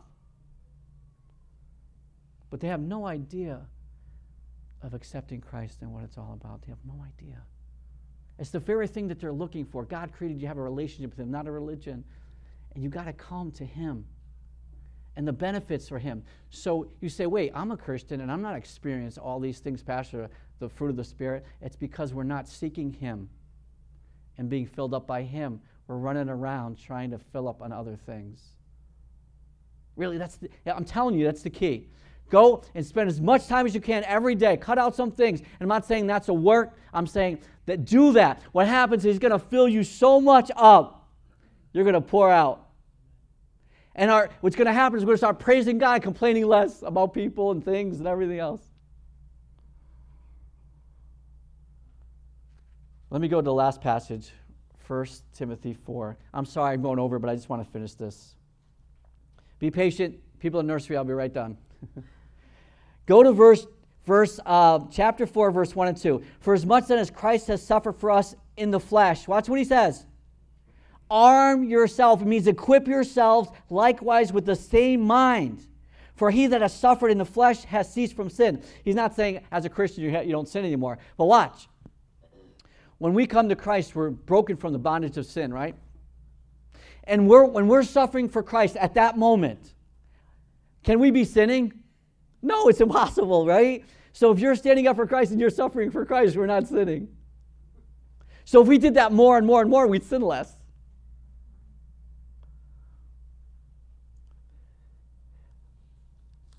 But they have no idea of accepting Christ and what it's all about. They have no idea. It's the very thing that they're looking for. God created you to have a relationship with Him, not a religion. And you got to come to Him and the benefits for Him. So you say, wait, I'm a Christian and I'm not experiencing all these things, Pastor, the fruit of the Spirit. It's because we're not seeking Him and being filled up by Him. We're running around trying to fill up on other things. Really, that's the, I'm telling you, that's the key. Go and spend as much time as you can every day. Cut out some things. And I'm not saying that's a work. I'm saying that do that. What happens is He's going to fill you so much up, you're going to pour out. And our, what's going to happen is we're going to start praising God, complaining less about people and things and everything else. Let me go to the last passage, First Timothy four. I'm sorry I'm going over, but I just want to finish this. Be patient. People in nursery, I'll be right done. Go to verse, verse uh, chapter four, verse one and two. For as much then as Christ has suffered for us in the flesh. Watch what he says. Arm yourself. It means equip yourselves likewise with the same mind. For he that has suffered in the flesh has ceased from sin. He's not saying as a Christian you, ha- you don't sin anymore. But watch. When we come to Christ, we're broken from the bondage of sin, right? And we're, when we're suffering for Christ at that moment, can we be sinning? No, it's impossible, right? So if you're standing up for Christ and you're suffering for Christ, we're not sinning. So if we did that more and more and more, we'd sin less.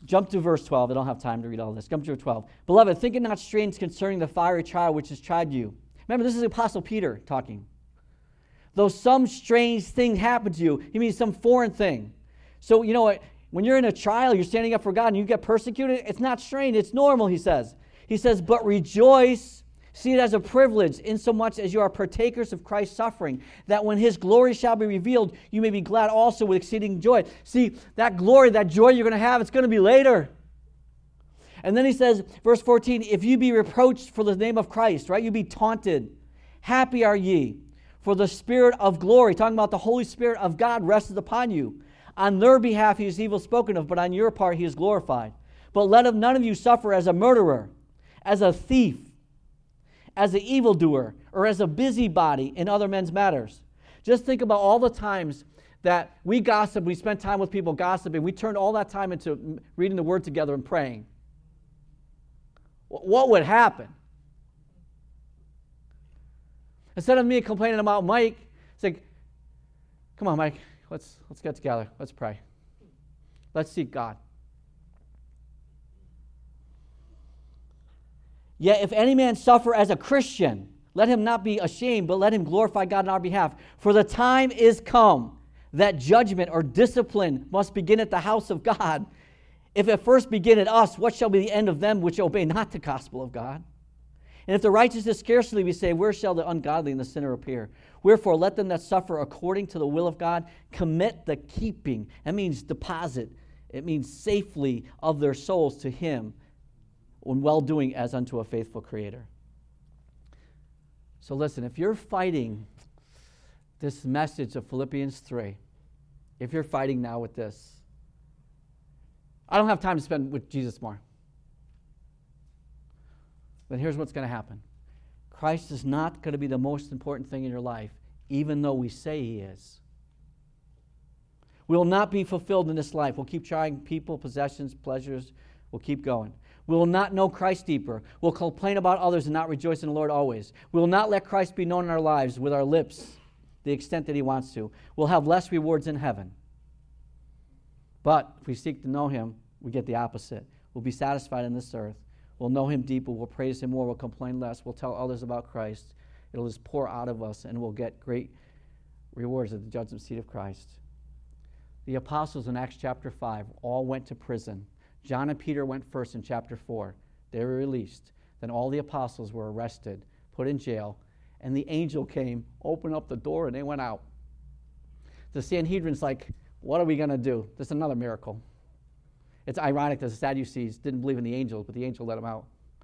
Jump to verse twelve. I don't have time to read all this. Jump to verse twelve. Beloved, think it not strange concerning the fiery trial which has tried you. Remember, this is the Apostle Peter talking. Though some strange thing happened to you, he means some foreign thing. So, you know what? When you're in a trial, you're standing up for God and you get persecuted, it's not strange. It's normal, he says. He says, but rejoice. See it as a privilege, insomuch as you are partakers of Christ's suffering, that when his glory shall be revealed, you may be glad also with exceeding joy. See, that glory, that joy you're going to have, it's going to be later. And then he says, verse fourteen, if you be reproached for the name of Christ, right, you be taunted. Happy are ye, for the Spirit of glory, talking about the Holy Spirit of God, rested upon you. On their behalf he is evil spoken of, but on your part he is glorified. But let none of you suffer as a murderer, as a thief, as an evildoer, or as a busybody in other men's matters. Just think about all the times that we gossip, we spend time with people gossiping, we turn all that time into reading the Word together and praying. What would happen? Instead of me complaining about Mike, it's like, come on, Mike, let's let's get together. Let's pray. Let's seek God. Yet if any man suffer as a Christian, let him not be ashamed, but let him glorify God on our behalf. For the time is come that judgment or discipline must begin at the house of God. If it first begin at us, what shall be the end of them which obey not the gospel of God? And if the righteous is scarcely be saved, where shall the ungodly and the sinner appear? Wherefore, let them that suffer according to the will of God commit the keeping. That means deposit. It means safely of their souls to him, when well-doing as unto a faithful Creator. So listen, if you're fighting this message of Philippians three, if you're fighting now with this, I don't have time to spend with Jesus more. Then here's what's going to happen. Christ is not going to be the most important thing in your life, even though we say he is. We will not be fulfilled in this life. We'll keep trying people, possessions, pleasures. We'll keep going. We will not know Christ deeper. We'll complain about others and not rejoice in the Lord always. We will not let Christ be known in our lives with our lips, the extent that he wants to. We'll have less rewards in heaven. But if we seek to know him, we get the opposite. We'll be satisfied in this earth. We'll know him deeper. We'll praise him more. We'll complain less. We'll tell others about Christ. It'll just pour out of us, and we'll get great rewards at the judgment seat of Christ. The apostles in Acts chapter five all went to prison. John and Peter went first in chapter four. They were released. Then all the apostles were arrested, put in jail, and the angel came, opened up the door, and they went out. The Sanhedrin's like, what are we going to do? This is another miracle. It's ironic that the Sadducees didn't believe in the angels, but the angel let them out.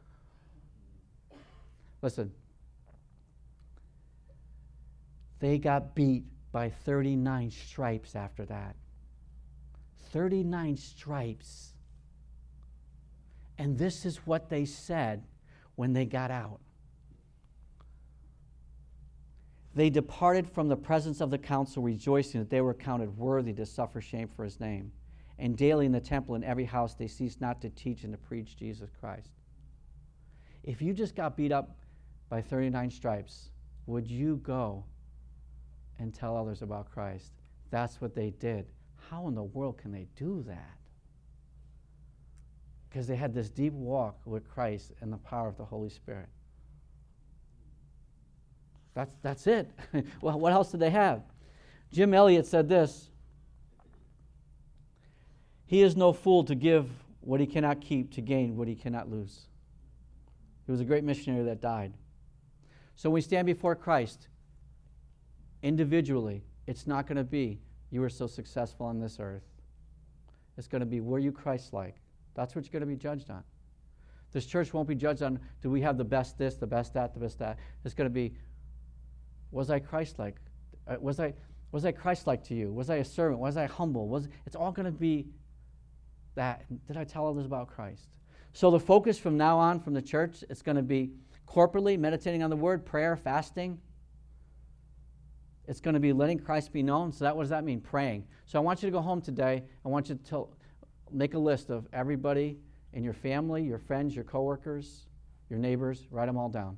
Listen. They got beat by thirty-nine stripes after that. thirty-nine stripes. And this is what they said when they got out. They departed from the presence of the council, rejoicing that they were counted worthy to suffer shame for his name. And daily in the temple and every house they ceased not to teach and to preach Jesus Christ. If you just got beat up by thirty-nine stripes, would you go and tell others about Christ? That's what they did. How in the world can they do that? Because they had this deep walk with Christ and the power of the Holy Spirit. That's, that's it. Well, what else did they have? Jim Elliot said this: he is no fool to give what he cannot keep to gain what he cannot lose. He was a great missionary that died. So when we stand before Christ, individually, it's not going to be, you were so successful on this earth. It's going to be, were you Christ-like? That's what you're going to be judged on. This church won't be judged on, do we have the best this, the best that, the best that. It's going to be, was I Christ-like? Uh, was I was I Christ-like to you? Was I a servant? Was I humble? Was It's all going to be that. Did I tell others about Christ? So the focus from now on from the church, it's going to be corporately meditating on the word, prayer, fasting. It's going to be letting Christ be known. So that what does that mean? Praying. So I want you to go home today. I want you to tell, make a list of everybody in your family, your friends, your coworkers, your neighbors. Write them all down.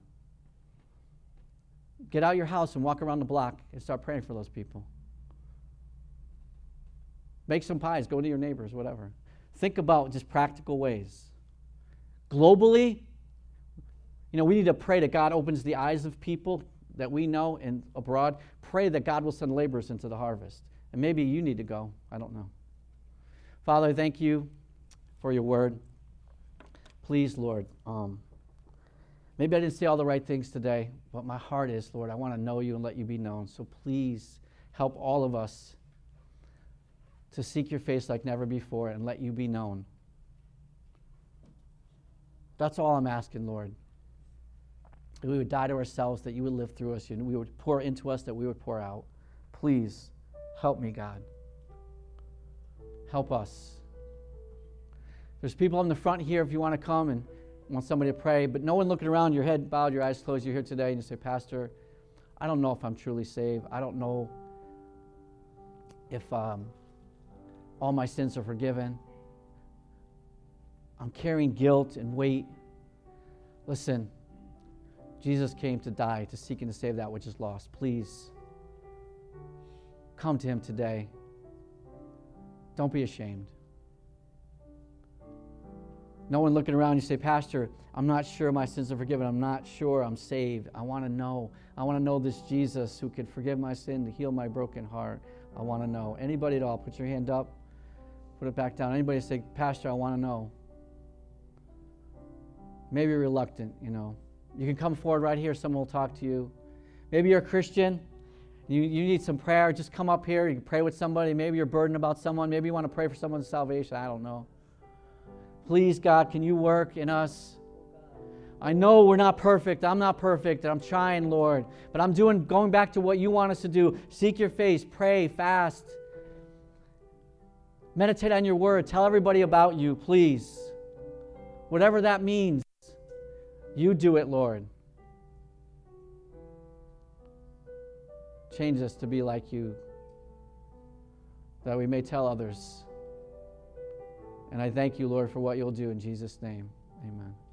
Get out your house and walk around the block and start praying for those people. Make some pies. Go to your neighbors, whatever. Think about just practical ways. Globally, you know, we need to pray that God opens the eyes of people that we know and abroad. Pray that God will send laborers into the harvest. And maybe you need to go. I don't know. Father, thank you for your word. Please, Lord, um, maybe I didn't say all the right things today, but my heart is, Lord, I want to know you and let you be known. So please help all of us to seek your face like never before and let you be known. That's all I'm asking, Lord. That we would die to ourselves, that you would live through us, and we would pour into us, that we would pour out. Please help me, God. Help us. There's people in the front here if you want to come and want somebody to pray, but no one looking around, your head bowed, your eyes closed. You're here today and you say, Pastor, I don't know if I'm truly saved. I don't know if um, all my sins are forgiven. I'm carrying guilt and weight. Listen, Jesus came to die, to seek and to save that which is lost. Please come to him today. Don't be ashamed. No one looking around, you say, Pastor, I'm not sure my sins are forgiven. I'm not sure I'm saved. I want to know. I want to know this Jesus who can forgive my sin, to heal my broken heart. I want to know. Anybody at all, put your hand up, put it back down. Anybody say, Pastor, I want to know. Maybe you're reluctant, you know. You can come forward right here. Someone will talk to you. Maybe you're a Christian. You, you need some prayer. Just come up here. You can pray with somebody. Maybe you're burdened about someone. Maybe you want to pray for someone's salvation. I don't know. Please, God, can you work in us? I know we're not perfect. I'm not perfect. I'm trying, Lord. But I'm doing, going back to what you want us to do. Seek your face. Pray. Fast. Meditate on your word. Tell everybody about you, please. Whatever that means, you do it, Lord. Change us to be like you, that we may tell others. And I thank you, Lord, for what you'll do in Jesus' name. Amen.